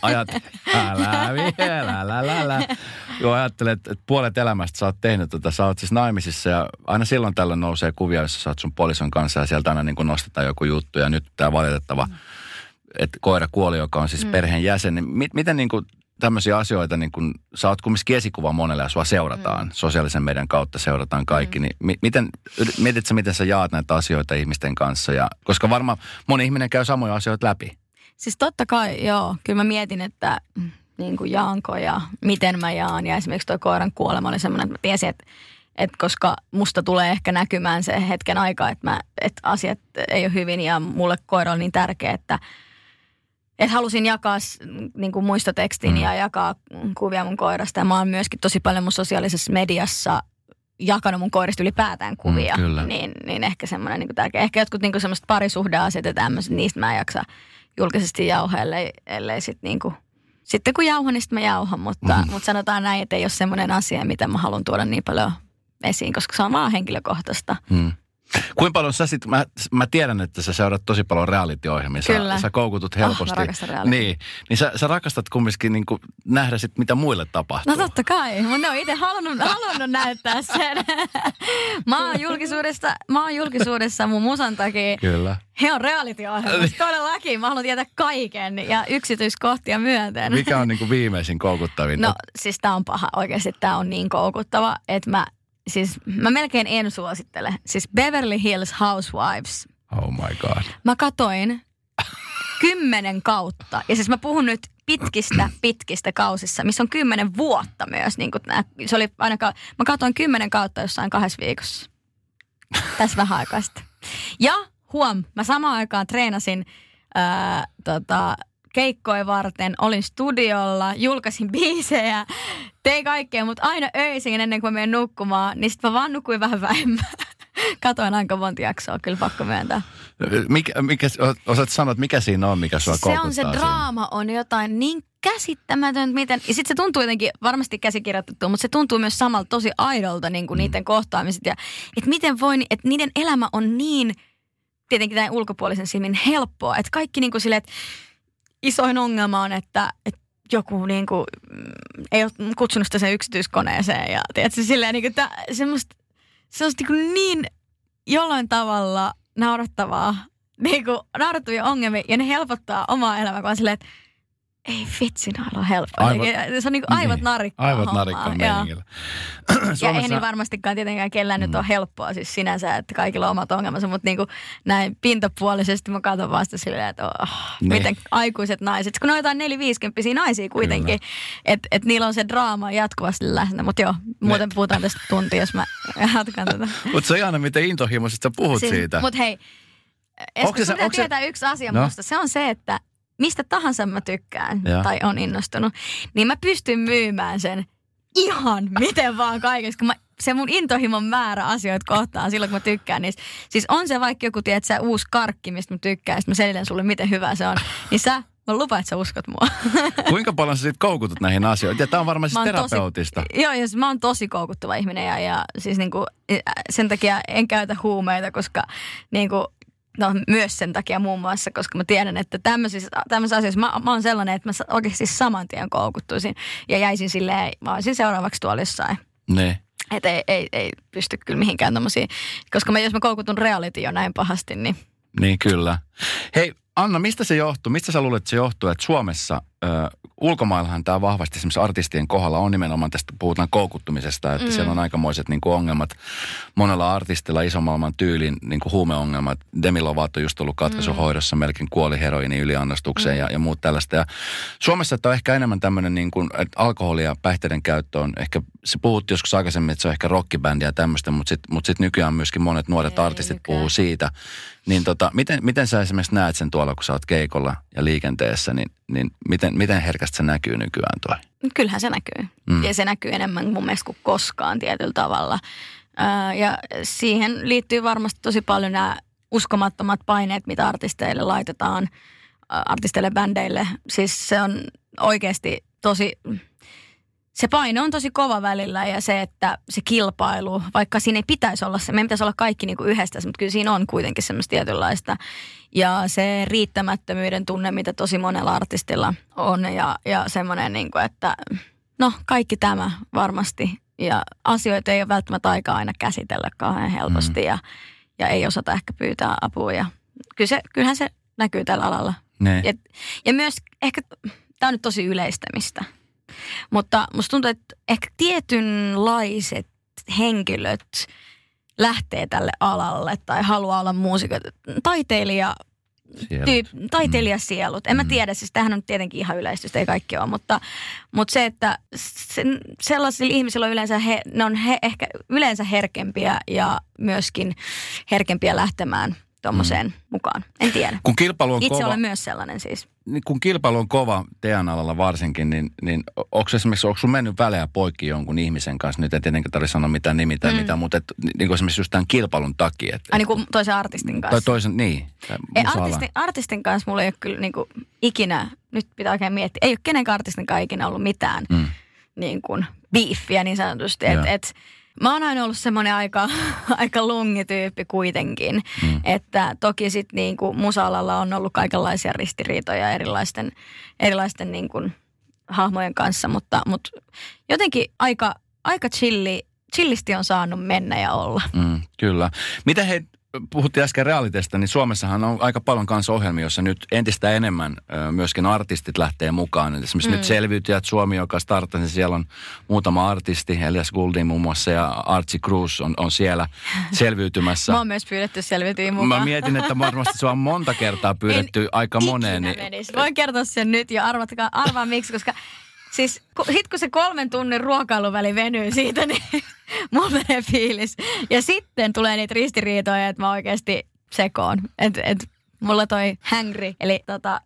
Älä. Joo, ajattelet, että puolet elämästä sä oot tehnyt sä oot siis naimisissa ja aina silloin tällöin nousee kuvia, jossa sä oot sun puolison kanssa ja sieltä aina niin kuin nostetaan joku juttu ja nyt tää valitettava, että koira kuoli, joka on siis perheen jäsen. Niin miten niin kuin tämmöisiä asioita, niin kun sä oot kumminkin esikuva monelle ja sua seurataan, sosiaalisen median kautta seurataan kaikki, niin mietit sä, miten sä jaat näitä asioita ihmisten kanssa, koska varmaan moni ihminen käy samoja asioita läpi. Siis totta kai, joo. Kyllä mä mietin, että niin kuin jaanko ja miten mä jaan ja esimerkiksi toi koiran kuolema oli semmoinen, että mä tiesin, että koska musta tulee ehkä näkymään se hetken aika, että asiat ei ole hyvin ja mulle koira on niin tärkeä, että halusin jakaa niin kuin muistotekstin ja jakaa kuvia mun koirasta. Ja mä oon myöskin tosi paljon mun sosiaalisessa mediassa jakanut mun koirista ylipäätään kuvia. Niin ehkä semmoinen niin kuin tärkeä. Ehkä jotkut niin kuin semmoiset parisuhdeasiat ja tämmöiset, niistä mä en jaksa julkisesti jauhaa, ellei sitten niin kuin, sitten kun jauhan, niin sitten mä jauhan. Mutta sanotaan näin, että ei ole semmoinen asia, mitä mä haluan tuoda niin paljon esiin, koska se on vaan henkilökohtaista. Kuinka paljon mä tiedän, että sä seurat tosi paljon reality-ohjelmia. Kyllä. Sä koukutut helposti. Mä rakastan reality. Niin sä rakastat kumminkin niin kuin nähdä sit, mitä muille tapahtuu. No totta kai, mutta ne on itse halunnut näyttää sen. Mä oon julkisuudessa mun musan takia. Kyllä. He on reality-ohjelmassa, todellakin. Mä haluan tietää kaiken ja yksityiskohtia myöten. Mikä on niin kuin viimeisin koukuttavin? No siis tää on paha. Oikeasti tää on niin koukuttava, että mä melkein en suosittele. Siis Beverly Hills Housewives. Oh my god. Mä katoin 10 kautta. Ja siis mä puhun nyt pitkistä kausissa, missä on 10 vuotta myös. Niin se oli ainakaan, mä katoin 10 kautta jossain 2 viikossa. Tässä vähän aikaa sitten. Ja mä samaan aikaan treenasin keikkoja varten, olin studiolla, julkaisin biisejä, tein kaikkea, mutta aina öisin ennen kuin mä menen nukkumaan, niin sitten mä vaan nukuin vähän vähemmän. Katoin aika monta jaksoa, kyllä pakko myöntää. Osaat sanoa, että mikä siinä on, mikä sua koukuttaa? Se draama on jotain niin käsittämätöntä, miten... Ja sitten se tuntuu jotenkin, varmasti käsikirjoitettu, mutta se tuntuu myös samalla tosi aidolta niin kuin niiden kohtaamiset. Ja että miten voi, että niiden elämä on niin, tietenkin tämän ulkopuolisen silmin helppoa, että kaikki niin kuin silleen, että isoin ongelma on, että joku niin kuin ei ole kutsunut sitä sen yksityiskoneeseen ja tiedätkö, silleen niin kuin semmoista niin jollain tavalla naurattavaa, niin kuin naurattavia ongelmia ja ne helpottaa omaa elämää, kun on silleen, että ei vitsi, nailla on helppoa. Se on niin kuin aivot narikkaa Aivot narikkaa meiningillä. Ja ei niin varmastikaan tietenkään kellään nyt on helppoa siis sinänsä, että kaikilla on omat ongelmansa, mutta niin kuin näin pintapuolisesti mä katson vasta silleen, että miten aikuiset naiset, kun ne on jotain 4-50 naisia kuitenkin, että niillä on se draama jatkuvasti läsnä, mutta joo, muuten puhutaan tästä tuntia, jos mä jatkan tätä. Mutta se on ihana, miten intohimoisesti sä puhut siitä. Mutta hei, Esko, sun pitää tietää yksi asia musta, se on se, että mistä tahansa mä tykkään tai on innostunut, niin mä pystyn myymään sen ihan miten vaan kaikessa. Kun se mun intohimon määrä asioita kohtaan silloin, kun mä tykkään niistä. Siis on se vaikka joku, tiedät uusi karkki, mistä mä tykkään, ja mä selitän sulle, miten hyvä se on. Niin mä lupaan, että sä uskot mua. Kuinka paljon sä sit koukutut näihin asioihin? Ja tää on varmaan siis terapeutista. Joo, mä oon tosi koukuttava ihminen ja siis niinku, sen takia en käytä huumeita, koska niinku, no myös sen takia muun muassa, koska mä tiedän, että tämmöisissä asioissa mä oon sellainen, että mä oikeasti saman tien koukuttuisin ja jäisin silleen, mä olisin seuraavaksi tuolla jossain. Ne. Että ei pysty kyllä mihinkään tommosiin, koska jos mä koukutun reality jo näin pahasti, niin... Niin kyllä. Hei Anna, mistä se johtuu? Mistä sä luulet, että se johtuu, että Suomessa, ulkomaillahan tämä vahvasti esimerkiksi artistien kohdalla on nimenomaan tästä, puhutaan koukuttumisesta, että siellä on aikamoiset niin kuin ongelmat. Monella artistilla isomaailman tyylin niin kuin huumeongelmat. Demi Lovato on just ollut katkaisuhoidossa, melkein kuoli heroini yliannostukseen ja muut tällaista. Ja Suomessa on ehkä enemmän tämmöinen, niin kuin, että alkoholi ja päihteiden käyttö on ehkä, se puhut joskus aikaisemmin, että se on ehkä rockibändiä ja tämmöistä, mutta sit nykyään myöskin monet nuoret artistit puhuu siitä. Niin miten sä esimerkiksi näet sen tuolla, kun sä oot keikolla ja liikenteessä, niin miten herkästi se näkyy nykyään toi? Kyllähän se näkyy. Ja se näkyy enemmän mun mielestä kuin koskaan tietyllä tavalla. Ja siihen liittyy varmasti tosi paljon nämä uskomattomat paineet, mitä artisteille laitetaan, artisteille, bändeille. Siis se on oikeasti tosi... Se paine on tosi kova välillä ja se, että se kilpailu, vaikka siinä ei pitäisi olla se, meidän pitäisi olla kaikki niin kuin yhdestä, mutta kyllä siinä on kuitenkin semmoista tietynlaista. Ja se riittämättömyyden tunne, mitä tosi monella artistilla on ja semmoinen, niin kuin, että no kaikki tämä varmasti. Ja asioita ei ole välttämättä aikaa aina käsitellä kauhean helposti ja ei osata ehkä pyytää apua. Ja kyllähän se näkyy tällä alalla. Ja myös ehkä, tämä on nyt tosi yleistämistä. Mutta musta tuntuu, että ehkä tietynlaiset henkilöt lähtee tälle alalle tai haluaa olla muusikot, taiteilijasielut. En mä tiedä, siis tämähän on tietenkin ihan yleistystä, ei kaikki ole, mutta se, että sellaisilla ihmisillä on yleensä, ne on ehkä yleensä herkempiä ja myöskin herkempiä lähtemään tuommoiseen mukaan. En tiedä. Kun kilpailu on itse kova, olen myös sellainen siis. Kun kilpailu on kova teidän alalla varsinkin, niin onko sun mennyt välejä poikki jonkun ihmisen kanssa? Nyt ei tietenkään tarvitse sanoa mitään nimi tai mitään, mutta niin esimerkiksi just tämän kilpailun takia. Niin kuin toisen artistin kanssa? Tai toisen, niin. Artistin kanssa mulla ei ole kyllä niin kuin ikinä, nyt pitää oikein miettiä, ei ole kenenkään artistin kanssa ikinä ollut mitään niin kuin beefiä niin sanotusti. Mä oon aina ollut semmoinen aika lungityyppi kuitenkin, että toki sitten niinku musa-alalla on ollut kaikenlaisia ristiriitoja erilaisten niinku hahmojen kanssa, mutta jotenkin aika chillisti on saanut mennä ja olla. Kyllä. Miten puhuttiin äsken realiteista, niin Suomessahan on aika paljon kanssa ohjelmia, joissa nyt entistä enemmän myöskin artistit lähtee mukaan. Esimerkiksi nyt Selviytyjät Suomi, joka startasi, niin siellä on muutama artisti, Elias Goulding muun muassa ja Archie Cruz on siellä selviytymässä. Mä oon myös pyydetty selviytyjiin mukaan. Mä mietin, että varmasti sua on monta kertaa pyydetty aika moneen. Niin... Voin kertoa sen nyt ja arvaa miksi, koska siis kun se 3 tunnin ruokailuväli venyy siitä, niin mulla menee fiilis. Ja sitten tulee niitä ristiriitoja, että mä oikeasti sekoon. Et mulla toi hangry, eli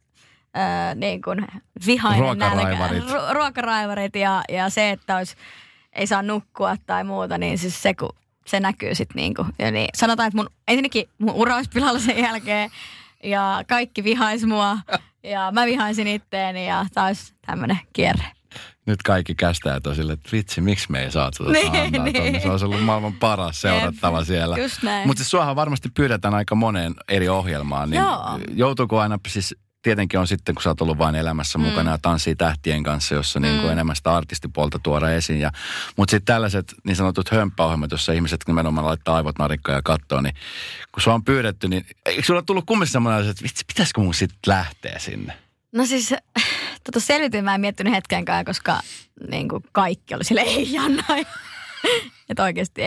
niin kuin vihainen nälkä. Ruokaraivarit ja se, että ei saa nukkua tai muuta, niin siis se näkyy sitten niinku. Ja niin, sanotaan, että ensinnäkin mun ura olisi pilalla sen jälkeen ja kaikki vihais mua ja mä vihaisin itteeni ja taas tämmönen kierre. Nyt kaikki kästäjät on silleen, että vitsi, miksi me ei saa tuota antaa tuonne. Se olisi ollut maailman paras seurattava siellä. Mutta siis suahan varmasti pyydetään aika moneen eri ohjelmaan. Niin joutuuko aina, siis tietenkin on sitten, kun sä oot ollut vain elämässä mukana ja tanssii tähtien kanssa, jossa niin kuin enemmän sitä artistipuolta tuoda esiin. Mutta sitten tällaiset niin sanotut hömppäohjelmat, jossa ihmiset nimenomaan laittaa aivot narikkaan ja kattoo, niin kun sua on pyydetty, niin eikö sulla tullut kumminkin semmoinen, että vitsi, pitäisikö mun sitten lähteä sinne? No siis, selvityin mä en miettinyt hetkenkään, koska niin kuin kaikki oli silleen, ei Janna. Että oikeasti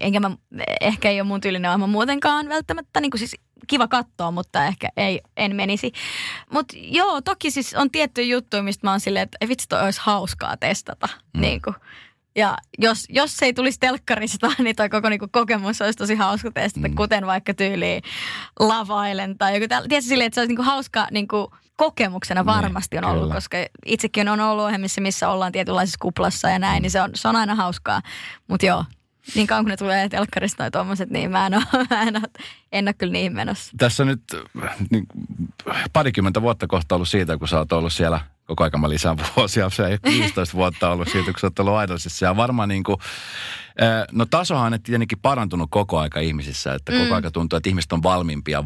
ehkä ei ole mun tyylinen ohjelma muutenkaan välttämättä, niin kuin siis kiva katsoa, mutta ehkä en menisi. Mutta joo, toki siis on tiettyjä juttuja, mistä mä oon silleen, että vitsi toi olisi hauskaa testata. Niin kuin. Ja jos ei tulisi telkkarista, niin toi koko niinku kokemus olisi tosi hauska testata, kuten vaikka tyyliin Love Island tai joku tietysti silleen, että se olisi niinku hauska niinku kokemuksena varmasti on ollut, kyllä. Koska itsekin on ollut ohjelmissa, missä ollaan tietynlaisessa kuplassa ja näin, niin se on aina hauskaa. Mutta joo, niin kauan kun ne tulee telkkarista tai tuommoiset, niin mä en ole kyllä niihin menossa. Tässä nyt niin, 20 vuotta kohta ollut siitä, kun sä oot ollut siellä koko ajan mä lisään vuosia, se ei 15 vuotta ollut siitä, kun sä oot ollut Idolsissa. Ja varmaan niin kuin, no tasohan on tietenkin parantunut koko aika ihmisissä, että koko aika tuntuu, että ihmiset on valmiimpia,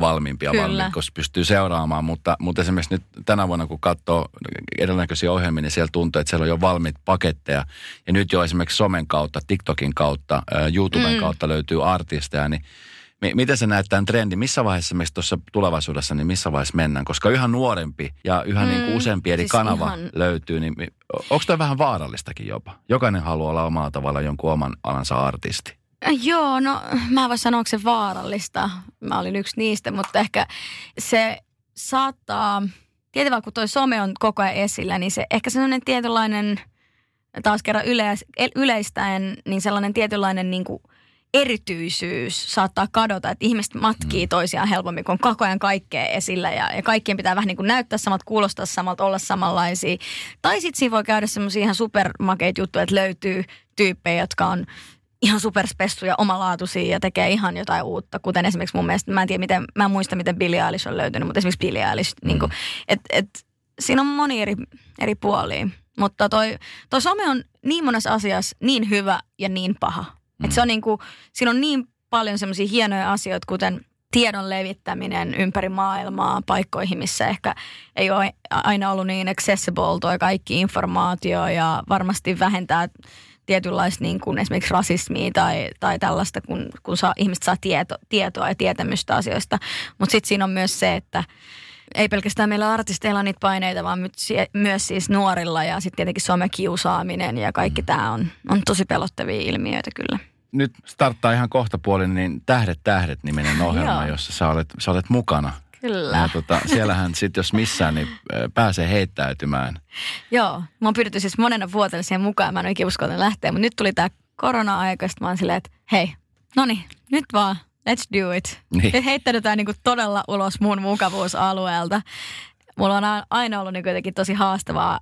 koska pystyy seuraamaan. Mutta esimerkiksi nyt tänä vuonna, kun katsoo erinäköisiä ohjelmia, niin siellä tuntuu, että siellä on jo valmiit paketteja. Ja nyt jo esimerkiksi somen kautta, TikTokin kautta, YouTuben kautta löytyy artisteja, niin miten sä näet tämän trendin? Missä vaiheessa meistä tuossa tulevaisuudessa, niin missä vaiheessa mennään? Koska yhä nuorempi ja yhä niin kuin useampi eri siis kanava löytyy, niin onko toi vähän vaarallistakin jopa? Jokainen haluaa olla omalla tavalla jonkun oman alansa artisti. Joo, no mä voin sanoa, onko se vaarallista. Mä olin yksi niistä, mutta ehkä se saattaa, tietysti kun toi some on koko ajan esillä, niin se ehkä sellainen tietynlainen, taas kerran yleistäen, niin sellainen tietynlainen niin kuin erityisyys saattaa kadota, että ihmiset matkii toisiaan helpommin, kun on koko ajan kaikkea esillä ja kaikkien pitää vähän niin kuin näyttää samalta, kuulostaa samalta, olla samanlaisia. Tai sitten siinä voi käydä semmoisia ihan supermakeita juttuja, että löytyy tyyppejä, jotka on ihan superspessuja, omalaatuisia ja tekee ihan jotain uutta. Kuten esimerkiksi mun mielestä, mä en muista miten Billie Eilish on löytynyt, mutta esimerkiksi Billie Eilish, niin kuin, siinä on moni eri puolia. Mutta toi some on niin monessa asiassa niin hyvä ja niin paha. Että se on niinku, siinä on niin paljon semmoisia hienoja asioita, kuten tiedon levittäminen ympäri maailmaa paikkoihin, missä ehkä ei ole aina ollut niin accessible toi kaikki informaatio ja varmasti vähentää tietynlaista niin kuin esimerkiksi rasismia tai tällaista, kun ihmiset saa tietoa ja tietämystä asioista. Mutta sitten siinä on myös se, että ei pelkästään meillä artisteilla on niitä paineita, vaan myös siis nuorilla ja sitten tietenkin somekiusaaminen ja kaikki tämä on tosi pelottavia ilmiöitä kyllä. Nyt starttaa ihan kohtapuolin niin Tähdet niminen ohjelma, jossa sä olet mukana. Kyllä. Ja siellähän sitten jos missään, niin pääsee heittäytymään. Joo, mä oon pyydetty siis monena vuotena siihen mukaan, mä en oikein uskaltanut lähteä, mutta nyt tuli tää korona-aika, mä oon silleen, että hei, noniin, nyt vaan. Let's do it. Niin. Nyt heittäydytään niinku todella ulos mun mukavuusalueelta. Mulla on aina ollut niinku jotenkin tosi haastavaa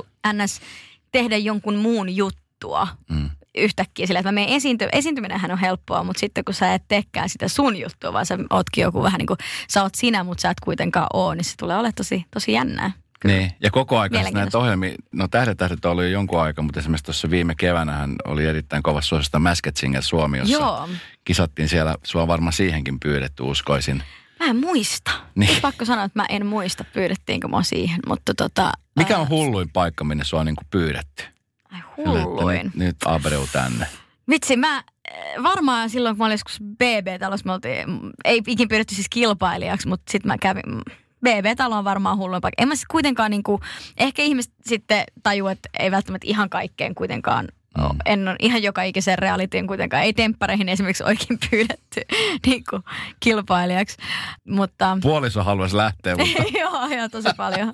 tehdä jonkun muun juttua yhtäkkiä. Sillä, että mä menen esiintyminenhän on helppoa, mutta sitten kun sä et teekään sitä sun juttua, vaan sä ootkin joku vähän niin kuin, sä oot sinä, mutta sä et kuitenkaan oo, niin se tulee olemaan tosi jännää. Niin, ja koko ajan näitä ohjelmia, no Tähdet on ollut jo jonkun aikaa, mutta esimerkiksi tuossa viime keväänähän oli erittäin kovassa suosista Masked Singer Suomi, jossa kisattiin siellä. Sua on varmaan siihenkin pyydetty, uskoisin. Mä en muista. Niin. Pakko sanoa, että mä en muista, pyydettiinkö mua siihen, mutta Mikä on hulluin paikka, minne sua on niinku pyydetty? Ai hulluin. Nyt Abreu tänne. Vitsi, mä varmaan silloin, kun mä olin joskus BB-talossa, ei ikin pyydetty siis kilpailijaksi, mutta sitten mä kävin, BB-talo on varmaan hulluin paikka. En mä sitten kuitenkaan niinku, ehkä ihmiset sitten tajuu, että ei välttämättä ihan kaikkeen kuitenkaan, en ole ihan joka ikisen realityin kuitenkaan, ei temppareihin esimerkiksi oikein pyydetty niinku kilpailijaksi, mutta... Puoliso haluaisi lähteä, mutta... joo, tosi paljon.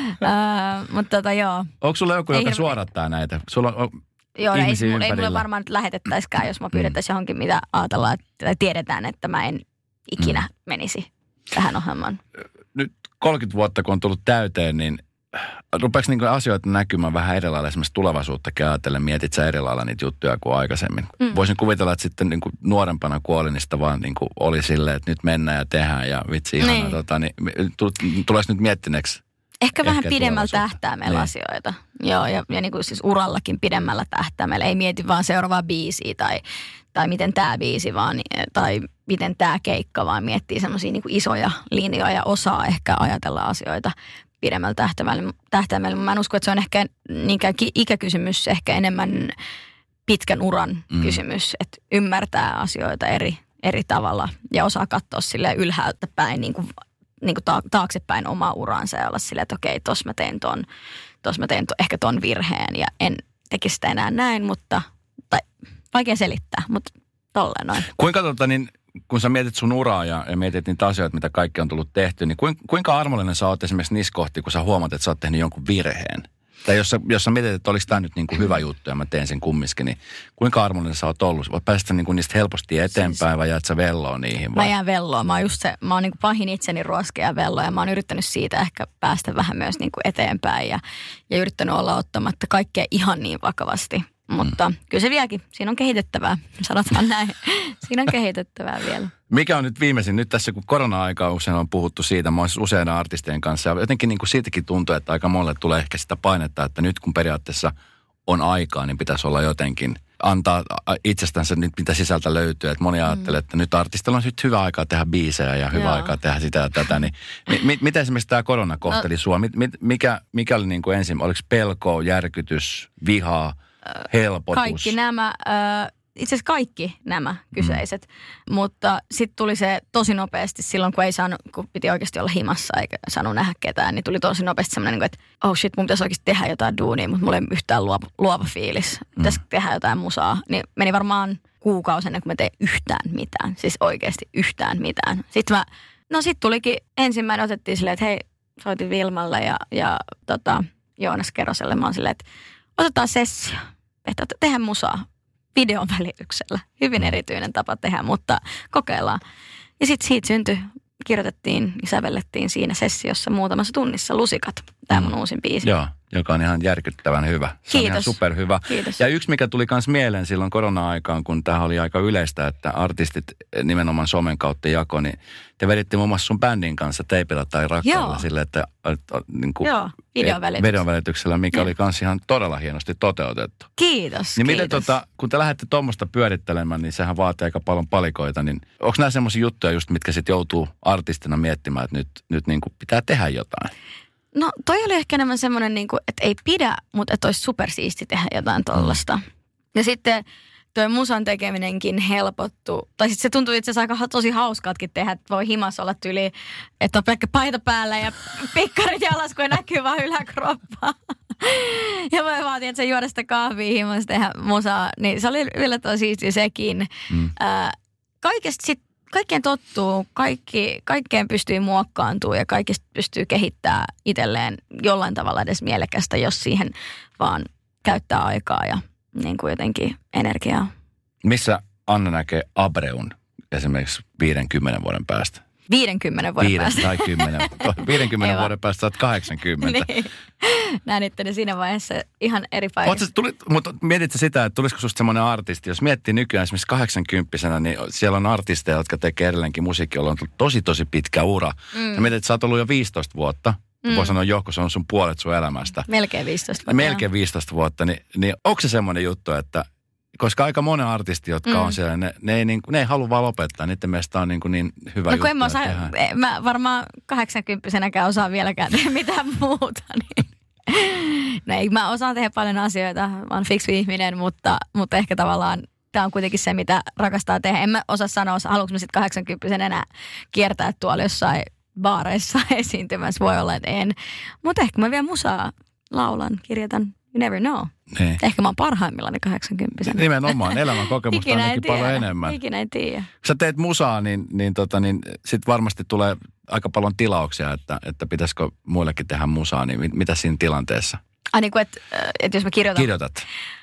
Mutta joo. Onko sulla joku, joka suodattaa näitä? Sulla on... Joo, ei mulle varmaan nyt lähetettäisikään, jos mä pyydettäisiin johonkin, mitä ajatellaan, että tiedetään, että mä en ikinä menisi tähän ohjelmaan. Nyt 30 vuotta, kun on tullut täyteen, niin rupeeko niinku asioita näkymään vähän eri lailla, esimerkiksi tulevaisuuttakin ajatellen, mietit sä eri lailla niitä juttuja kuin aikaisemmin? Voisin kuvitella, että sitten niinku nuorempana kuolinista vaan niinku oli silleen, että nyt mennään ja tehdään ja vitsi ihana, tuleeko nyt miettineeksi? Ehkä vähän pidemmällä tähtäimellä asioita. Joo, ja niin kuin siis urallakin pidemmällä tähtäimellä. Ei mieti vaan seuraavaa biisiä tai miten tämä biisi tai miten tämä keikka, vaan miettii semmoisia niin kuin isoja linjoja ja osaa ehkä ajatella asioita pidemmällä tähtäimellä. Mä en usko, että se on ehkä niinkään ikäkysymys, ehkä enemmän pitkän uran kysymys, että ymmärtää asioita eri tavalla ja osaa katsoa silleen ylhäältä päin niin kuin taaksepäin omaa uraansa ja olla silleen, että okei, tossa mä teen ehkä ton virheen ja en tekisi sitä enää näin, tai vaikea selittää, mutta tolleen noin. Kuinka kun sä mietit sun uraa ja mietit niitä asioita, mitä kaikki on tullut tehty, niin kuinka armollinen sä oot esimerkiksi niissä kohti, kun sä huomaat, että sä oot tehnyt jonkun virheen? Tai jos sä mietit, että olisi tämä nyt niin kuin hyvä juttu ja mä teen sen kumminkin, niin kuinka armollinen sä oot ollut? Voit päästä niin kuin niistä helposti eteenpäin vai jäät sä velloa niihin? Vai? Mä jään velloa. Mä oon niin kuin pahin itseni ruoskea ja velloa ja mä oon yrittänyt siitä ehkä päästä vähän myös niin kuin eteenpäin ja yrittänyt olla ottamatta kaikkea ihan niin vakavasti. Mutta kyllä se vieläkin. Siinä on kehitettävää, sanotaan näin. Siinä on kehitettävää vielä. Mikä on nyt viimeisin? Nyt tässä kun korona-aikaa usein on puhuttu siitä, mä oon useiden artistien kanssa. Ja jotenkin niin kuin siitäkin tuntuu, että aika monelle tulee ehkä sitä painetta, että nyt kun periaatteessa on aikaa, niin pitäisi olla jotenkin antaa itsestänsä nyt mitä sisältä löytyy. Että moni ajattelee, että nyt artistilla on nyt hyvä aikaa tehdä biisejä ja hyvä aikaa tehdä sitä ja tätä. Niin, miten esimerkiksi tämä korona kohteli sua? Mikä oli niin kuin ensin? Oliko pelko, järkytys, vihaa, helpotus? Kaikki nämä... Itse asiassa kaikki nämä kyseiset, mutta sitten tuli se tosi nopeasti silloin, kun piti oikeasti olla himassa eikä saanut nähdä ketään, niin tuli tosi nopeasti semmoinen, että oh shit, mun pitäisi oikeasti tehdä jotain duunia, mutta mulla ei yhtään luova fiilis. Pitäisi tehdä jotain musaa. Niin meni varmaan kuukausi ennen kuin mä tein yhtään mitään, siis oikeasti yhtään mitään. Sitten tulikin ensimmäinen, otettiin silleen, että hei, soitin Vilmalle ja Joonas Keroselle. Mä oon silleen, että otetaan sessio, että tehdään musaa. Videon välityksellä. Hyvin erityinen tapa tehdä, mutta kokeillaan. Ja sitten siitä syntyi, kirjoitettiin ja sävellettiin siinä sessiossa muutamassa tunnissa Lusikat. Tämä mun uusin biisi. Joo, joka on ihan järkyttävän hyvä. Se Kiitos. on ihan superhyvä. Kiitos. Ja yksi, mikä tuli myös mieleen silloin korona-aikaan, kun tämä oli aika yleistä, että artistit nimenomaan somen kautta jako, niin te veditte muun muassa sun bändin kanssa Teipillä tai Rakkaalla silleen, että niin kuin videon välityksellä, mikä oli myös ihan todella hienosti toteutettu. Kiitos. Niin miten kun te lähdette tuommoista pyörittelemään, niin sehän vaatii aika paljon palikoita, niin onko nämä semmoisia juttuja just, mitkä sitten joutuu artistina miettimään, että nyt niin kuin pitää tehdä jotain? No toi oli ehkä enemmän semmoinen, niin kuin, että ei pidä, mutta että olisi supersiisti tehdä jotain tollasta. Ja sitten toi musan tekeminenkin helpottuu. Tai sitten se tuntuu itse asiassa aika tosi hauskaatkin tehdä, että voi himassa olla tyyli, että on pelkkä paita päällä ja pikkarit jalas, kun näkyy vaan yläkroppaa. Ja voi vaatia, että se juoda sitä kahvia himassa tehdä musaa. Niin se oli yllättävän siistiä sekin. Kaikesta sitten. Kaikkeen tottuu, kaikkeen pystyy muokkaantumaan ja kaikista pystyy kehittämään itselleen jollain tavalla edes mielekästä, jos siihen vaan käyttää aikaa ja niin kuin jotenkin energiaa. Missä Anna näkee Abreun esimerkiksi 50 vuoden päästä? 50 vuoden päästä. Tai 10. 50 vuoden päästä saat 80. Niin. Näin itteni siinä vaiheessa ihan eri paikassa. Mutta mietitkö sitä, että tulisiko susta semmoinen artisti, jos miettii nykyään esimerkiksi 80-vuotiaana, niin siellä on artisteja, jotka tekee edelleenkin musiikkia, jolla on tosi pitkä ura. Ja mietit, että sä oot ollut jo 15 vuotta. Voi sanoa Johko, se on sun puolet sun elämästä. Melkein 15 vuotta. Melkein 15 vuotta, niin onko se semmoinen juttu, että koska aika monen artisti, jotka on siellä, ne ei halua vaan lopettaa. Niiden mielestä on niin hyvä juttu. Mä varmaan 80-vuotiaanäkään osaa vieläkään tehdä mitään muuta. Niin. No ei, mä osaan tehdä paljon asioita. Mä oon fiksu ihminen, mutta ehkä tavallaan tämä on kuitenkin se, mitä rakastaa tehdä. En mä osaa sanoa, haluanko mä sitten 80-vuotiaana enää kiertää tuolla jossain baareissa esiintymässä. Voi olla, että en. Mutta ehkä mä vielä musaa laulan, kirjoitan. You never know. Niin. Ehkä mä oon parhaimmillaan 80-vuotiaana. Nimenomaan, elämän kokemusta ainakin paljon enemmän. Ikinä ei tiedä. Kun sä teet musaa, niin sit varmasti tulee aika paljon tilauksia, että pitäisikö muillekin tehdä musaa, niin mitä siinä tilanteessa? Niin kuin, että jos mä kirjoitan. Kirjoitat.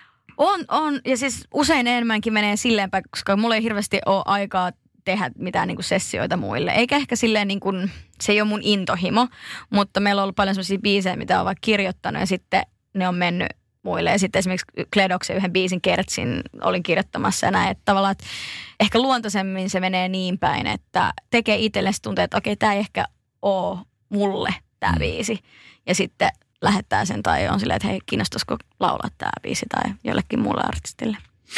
On, ja siis usein enemmänkin menee silleen päin, koska mulla ei hirveästi ole aikaa tehdä mitään niin kuin sessioita muille. Eikä ehkä silleen niin kuin, se ei ole mun intohimo, mutta meillä on ollut paljon sellaisia biisejä, mitä on vaikka kirjoittanut ja sitten ne on mennyt muille. Ja sitten esimerkiksi Kledoksen yhden biisin Kertsin olin kirjoittamassa ja näin. Että tavallaan, että ehkä luontaisemmin se menee niin päin, että tekee itselle tuntea, että okei, tämä ei ehkä ole mulle tämä biisi. Ja sitten lähettää sen tai on silleen, että hei, kiinnostaisiko laulaa tämä biisi tai jollekin muulle artistille.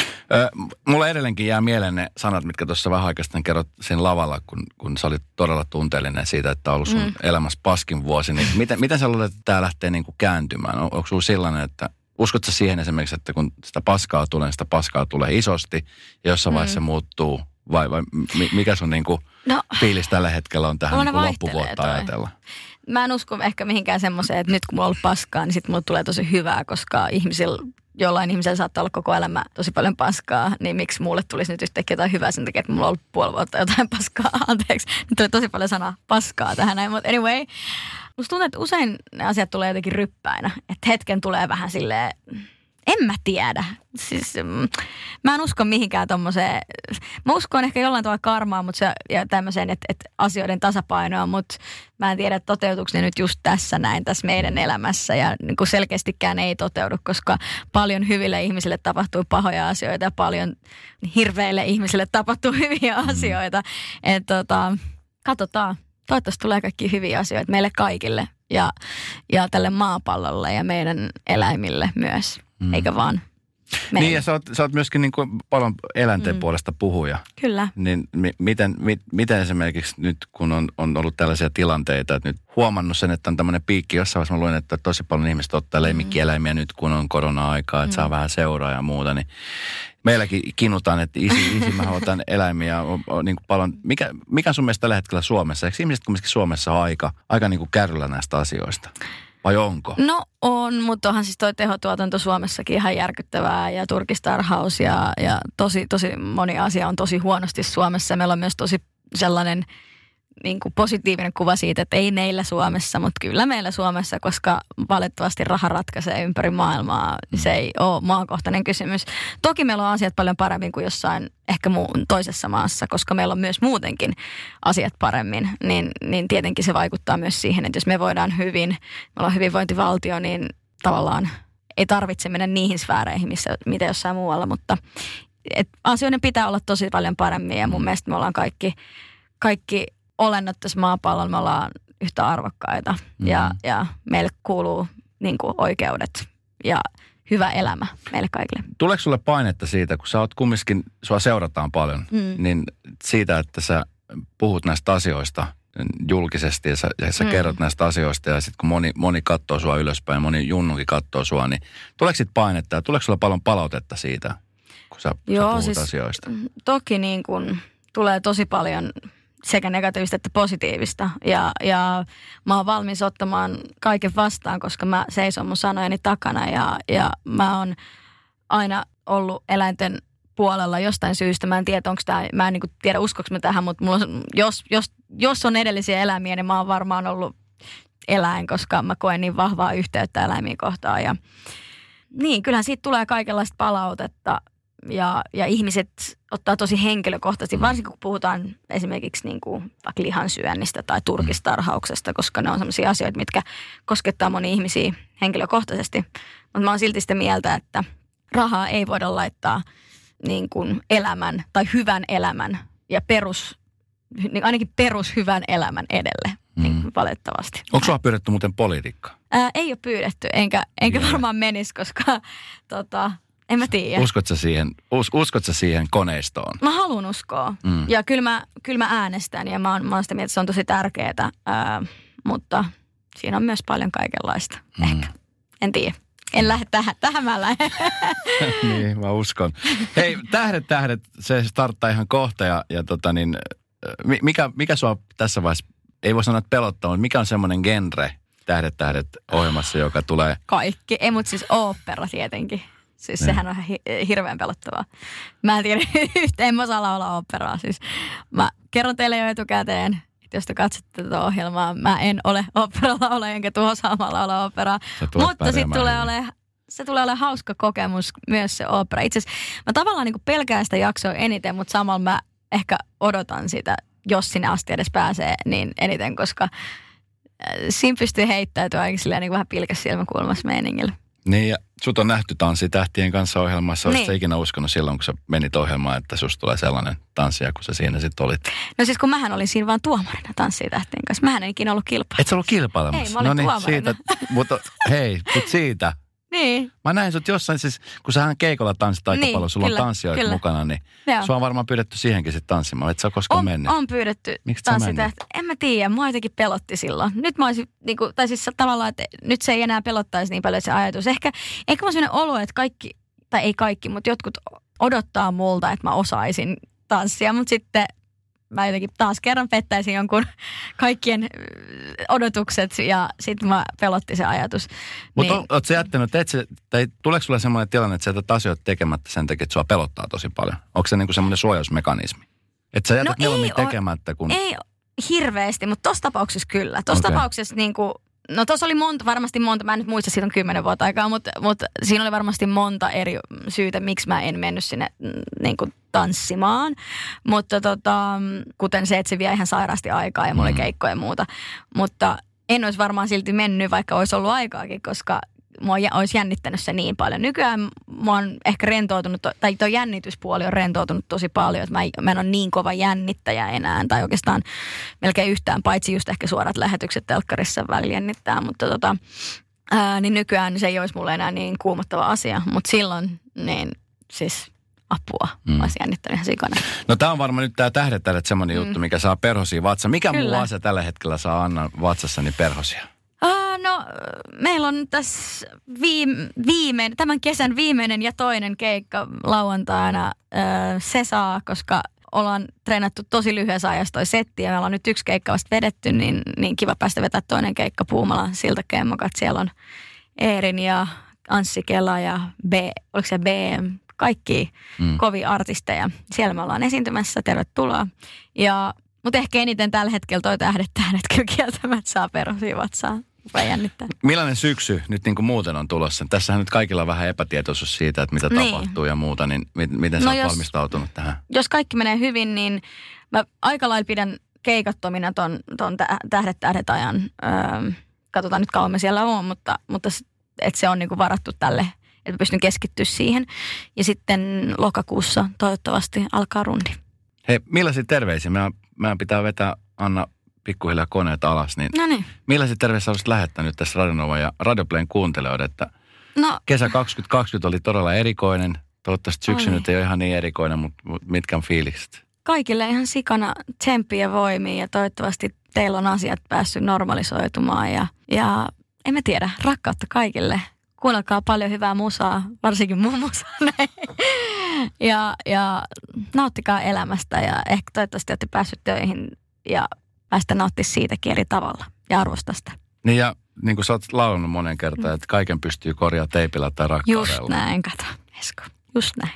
Mulla edelleenkin jää mieleen ne sanat, mitkä tuossa vähän aikaisesti kerrot siinä lavalla, kun sä olit todella tunteellinen siitä, että on ollut sun elämässä paskin vuosi. Niin miten sä luulet, että tämä lähtee niin kuin kääntymään? Onko sulla sellainen, että uskotko sä siihen esimerkiksi, että kun sitä paskaa tulee, niin sitä paskaa tulee isosti ja jossain vaiheessa se muuttuu? Vai mikä sun niin kuin fiilis tällä hetkellä on tähän niin kuin loppuvuotta ajatella? Mä en usko ehkä mihinkään semmoiseen, että nyt kun mulla on ollut paskaa, niin sitten mulla tulee tosi hyvää, koska jollain ihmisellä saattaa olla koko elämä tosi paljon paskaa, niin miksi mulle tulisi nyt yhtäkkiä jotain hyvää sen takia, että mulla on ollut puoli vuotta jotain paskaa. Anteeksi, nyt tuli tosi paljon sanaa paskaa tähän näin, mutta anyway. Musta tuntuu, että usein ne asiat tulee jotenkin ryppäinä, että hetken tulee vähän silleen, en mä tiedä. Siis mä en usko mihinkään tommoseen, mä uskon ehkä jollain tavalla karmaan ja tämmöiseen, että asioiden tasapainoa, mutta mä en tiedä, että toteutuuko ne nyt just tässä näin, tässä meidän elämässä ja niin kuin selkeästikään ei toteudu, koska paljon hyville ihmisille tapahtuu pahoja asioita ja paljon hirveille ihmisille tapahtuu hyviä asioita. Että katsotaan. Toivottavasti tulee kaikki hyviä asioita meille kaikille ja tälle maapallolle ja meidän eläimille myös, eikä vaan meille. Niin ja sä oot myöskin niin kuin paljon eläinten puolesta puhuja. Kyllä. Niin miten esimerkiksi nyt, kun on ollut tällaisia tilanteita, että nyt huomannut sen, että on tämmöinen piikki, jossain vaiheessa mä luin, että tosi paljon ihmiset ottaa lemmikkieläimiä nyt, kun on korona-aikaa, että saa vähän seuraa ja muuta, niin meilläkin kinutaan, että isi mä otan eläimiä on niin kuin paljon. Mikä on sun mielestä tällä hetkellä Suomessa? Eikö ihmiset kumminkin Suomessa ole aika niin kuin kärryllä näistä asioista? Vai onko? No on, mutta onhan siis toi tehotuotanto Suomessakin ihan järkyttävää ja turkistarhaus ja tosi moni asia on tosi huonosti Suomessa. Meillä on myös tosi sellainen niin kuin positiivinen kuva siitä, että ei meillä Suomessa, mutta kyllä meillä Suomessa, koska valitettavasti raha ratkaisee ympäri maailmaa. Se ei ole maakohtainen kysymys. Toki meillä on asiat paljon paremmin kuin jossain ehkä toisessa maassa, koska meillä on myös muutenkin asiat paremmin. Niin tietenkin se vaikuttaa myös siihen, että jos me voidaan hyvin, me ollaan hyvinvointivaltio, niin tavallaan ei tarvitse mennä niihin sfääreihin, mitä jossain muualla, mutta asioiden pitää olla tosi paljon paremmin ja mun mielestä me ollaan kaikki olennot tässä maapallolla, me ollaan yhtä arvokkaita ja meille kuuluu niin kuin oikeudet ja hyvä elämä meille kaikille. Tuleeko sulle painetta siitä, kun sä oot kumminkin, sua seurataan paljon, niin siitä, että sä puhut näistä asioista julkisesti ja sä kerrot näistä asioista ja sitten kun moni katsoo sua ylöspäin, moni junnukin katsoo sua, niin tuleeko sit painetta ja tuleeko sulle paljon palautetta siitä, kun sä puhut siis asioista? Toki niin kuin tulee tosi paljon sekä negatiivista että positiivista. Ja mä oon valmis ottamaan kaiken vastaan, koska mä seison mun sanojeni takana. Ja mä oon aina ollut eläinten puolella jostain syystä. Mä en tiedä, onko tämä, mä en niin tiedä uskoks mä tähän, mutta mulla on, jos on edellisiä eläimiä, niin mä oon varmaan ollut eläin, koska mä koen niin vahvaa yhteyttä eläimiin kohtaan. Ja niin, kyllähän siitä tulee kaikenlaista palautetta. ja ihmiset ottaa tosi henkilökohtaisesti, varsinkin kun puhutaan esimerkiksi niin kuin vaikka lihansyönnistä tai turkistarhauksesta, koska ne on sellaisia asioita, mitkä koskettaa monia ihmisiä henkilökohtaisesti. Mutta mä oon silti sitä mieltä, että rahaa ei voida laittaa niin kuin elämän tai hyvän elämän ja ainakin perushyvän elämän edelle, niin valitettavasti. Onko sua pyydetty muuten poliitikkaa? Ei ole pyydetty, enkä varmaan menisi, koska en mä tiedä. Uskotko sä siihen koneistoon? Mä haluan uskoa. Ja kyllä mä äänestän ja mä oon sitä mieltä, että se on tosi tärkeää, mutta siinä on myös paljon kaikenlaista. Ehkä. En tiedä. En lähde tähän mä lähden. Niin, mä uskon. Hei, tähdet, se starttaa ihan kohta ja mikä sua tässä vaiheessa, ei voi sanoa, että pelottaa, mutta mikä on semmoinen genre tähdet ohjelmassa, joka tulee? Kaikki, ei mutta siis ooppera tietenkin. Siis sehän on hirveän pelottavaa. Mä en tiedä yhtään, en mä osaa laulaa oopperaa. Siis mä kerron teille jo etukäteen, että jos te katsotte tätä ohjelmaa, mä en ole oopperalaulaja, enkä tuo osaamaan laulaa oopperaa. Mutta sitten se tulee olemaan hauska kokemus myös se ooppera. Itse asiassa mä tavallaan niin kuin pelkään sitä jaksoa eniten, mutta samalla mä ehkä odotan sitä, jos sinne asti edes pääsee, niin eniten, koska siinä pystyy heittäytymään aika silleen niin vähän pilkäs silmäkulmassa meiningillä. Niin, ja sut on nähty Tanssitähtien kanssa ohjelmassa. Oletko sä ikinä uskonut silloin, kun sä menit ohjelmaan, että susta tulee sellainen tanssija, kun sä siinä sitten olit? No siis kun mähän olin siinä vaan tuomarina Tanssitähtien kanssa. Mähän en ikinä ollut kilpailemassa. Et sä ollut kilpailemassa? Ei, mä olin tuomarina. Mutta siitä. Niin. Mä näin sut jossain, siis kun sähän keikolla tanssit aika paljon, sulla on tanssijoita mukana, niin sua on varmaan pyydetty siihenkin sitten tanssimaan. Et sä koskaan mennyt? On pyydetty Tanssitähtien. En mä tiedä, mua jotenkin pelotti silloin. Nyt mä olisin, niinku, tai siis tavallaan, että nyt se ei enää pelottaisi niin paljon se ajatus. Ehkä mä oon sellainen olo, että kaikki, tai ei kaikki, mutta jotkut odottaa multa, että mä osaisin tanssia, mutta sitten mä jotenkin taas kerran pettäisin jonkun kaikkien odotukset ja sitten mä pelotti se ajatus. Mutta ootko sä jättänyt, tai tuleeko sulle semmoinen tilanne, että sä jätät asioita tekemättä sen takia, että sua pelottaa tosi paljon? Onko se niinku semmoinen suojausmekanismi? Että sä jätät mieluummin tekemättä kun... Ei hirveästi, mutta tossa tapauksessa kyllä. Tossa tapauksessa niinku... No tuossa oli varmasti monta, mä en nyt muista, siitä on 10 vuotta aikaa, mutta siinä oli varmasti monta eri syytä, miksi mä en mennyt sinne niin kuin tanssimaan. Mutta kuten se, että se vie ihan sairaasti aikaa ja mulla oli keikkoja ja muuta. Mutta en olisi varmaan silti mennyt, vaikka olisi ollut aikaakin, koska mua olisi jännittänyt se niin paljon. Nykyään mä oon ehkä rentoutunut, tai tuo jännityspuoli on rentoutunut tosi paljon, että mä en ole niin kova jännittäjä enää, tai oikeastaan melkein yhtään, paitsi just ehkä suorat lähetykset telkkarissa välillä jännittää, mutta niin nykyään se ei olisi mulle enää niin kuumottava asia, mutta silloin niin siis apua, mä olisin jännittänyt ihan sikana. No tää on varmaan nyt tää tähdet semmoinen juttu, mikä saa perhosia vatsa. Mikä muu asia tällä hetkellä saa Annan vatsassani perhosia? No, meillä on tässä tämän kesän viimeinen ja toinen keikka lauantaina. Se saa, koska ollaan treenattu tosi lyhyessä ajassa toi setti ja me ollaan nyt yksi keikka vasta vedetty, niin kiva päästä vetää toinen keikka Puumalan Siltakemmokat. Siellä on Eerin ja Anssi Kela ja oliko se BM, kaikki kovia artisteja. Siellä me ollaan esiintymässä, tervetuloa. Mutta ehkä eniten tällä hetkellä toi tähdet kyllä kieltämättä saa perhosia vatsaa. Millainen syksy nyt niin kuin muuten on tulossa? Tässähän nyt kaikilla on vähän epätietoisuus siitä, että mitä tapahtuu ja muuta, niin miten sä oot valmistautunut tähän? Jos kaikki menee hyvin, niin mä aika lailla pidän keikattomina ton tähdet ajan. Katsotaan nyt kauan me siellä on, mutta että se on niin kuin varattu tälle, että pystyn keskittyä siihen. Ja sitten lokakuussa toivottavasti alkaa rundi. Hei, millaisia terveisiä? Meidän pitää vetää, Anna, pikkuhiljaa koneet alas, niin millaisia terveisiä olisit lähettänyt tässä Radionovan ja Radioplayn kuuntelijoille, että kesä 2020 oli todella erikoinen, toivottavasti syksy nyt ei ole ihan niin erikoinen, mutta mitkä on fiilikset? Kaikille ihan sikana tsemppiä ja voimia ja toivottavasti teillä on asiat päässyt normalisoitumaan ja en mä tiedä, rakkautta kaikille. Kuunnelkaa paljon hyvää musaa, varsinkin mun musaa. ja nauttikaa elämästä ja ehkä toivottavasti olette päässyt töihin ja päästä nauttia siitäkin eri tavalla ja arvostaa sitä. Niin ja niin kuin sä oot laulanut monen kertaan, että kaiken pystyy korjaamaan teipillä tai rakkaudella. Just näin, kato, Esko. Just näin.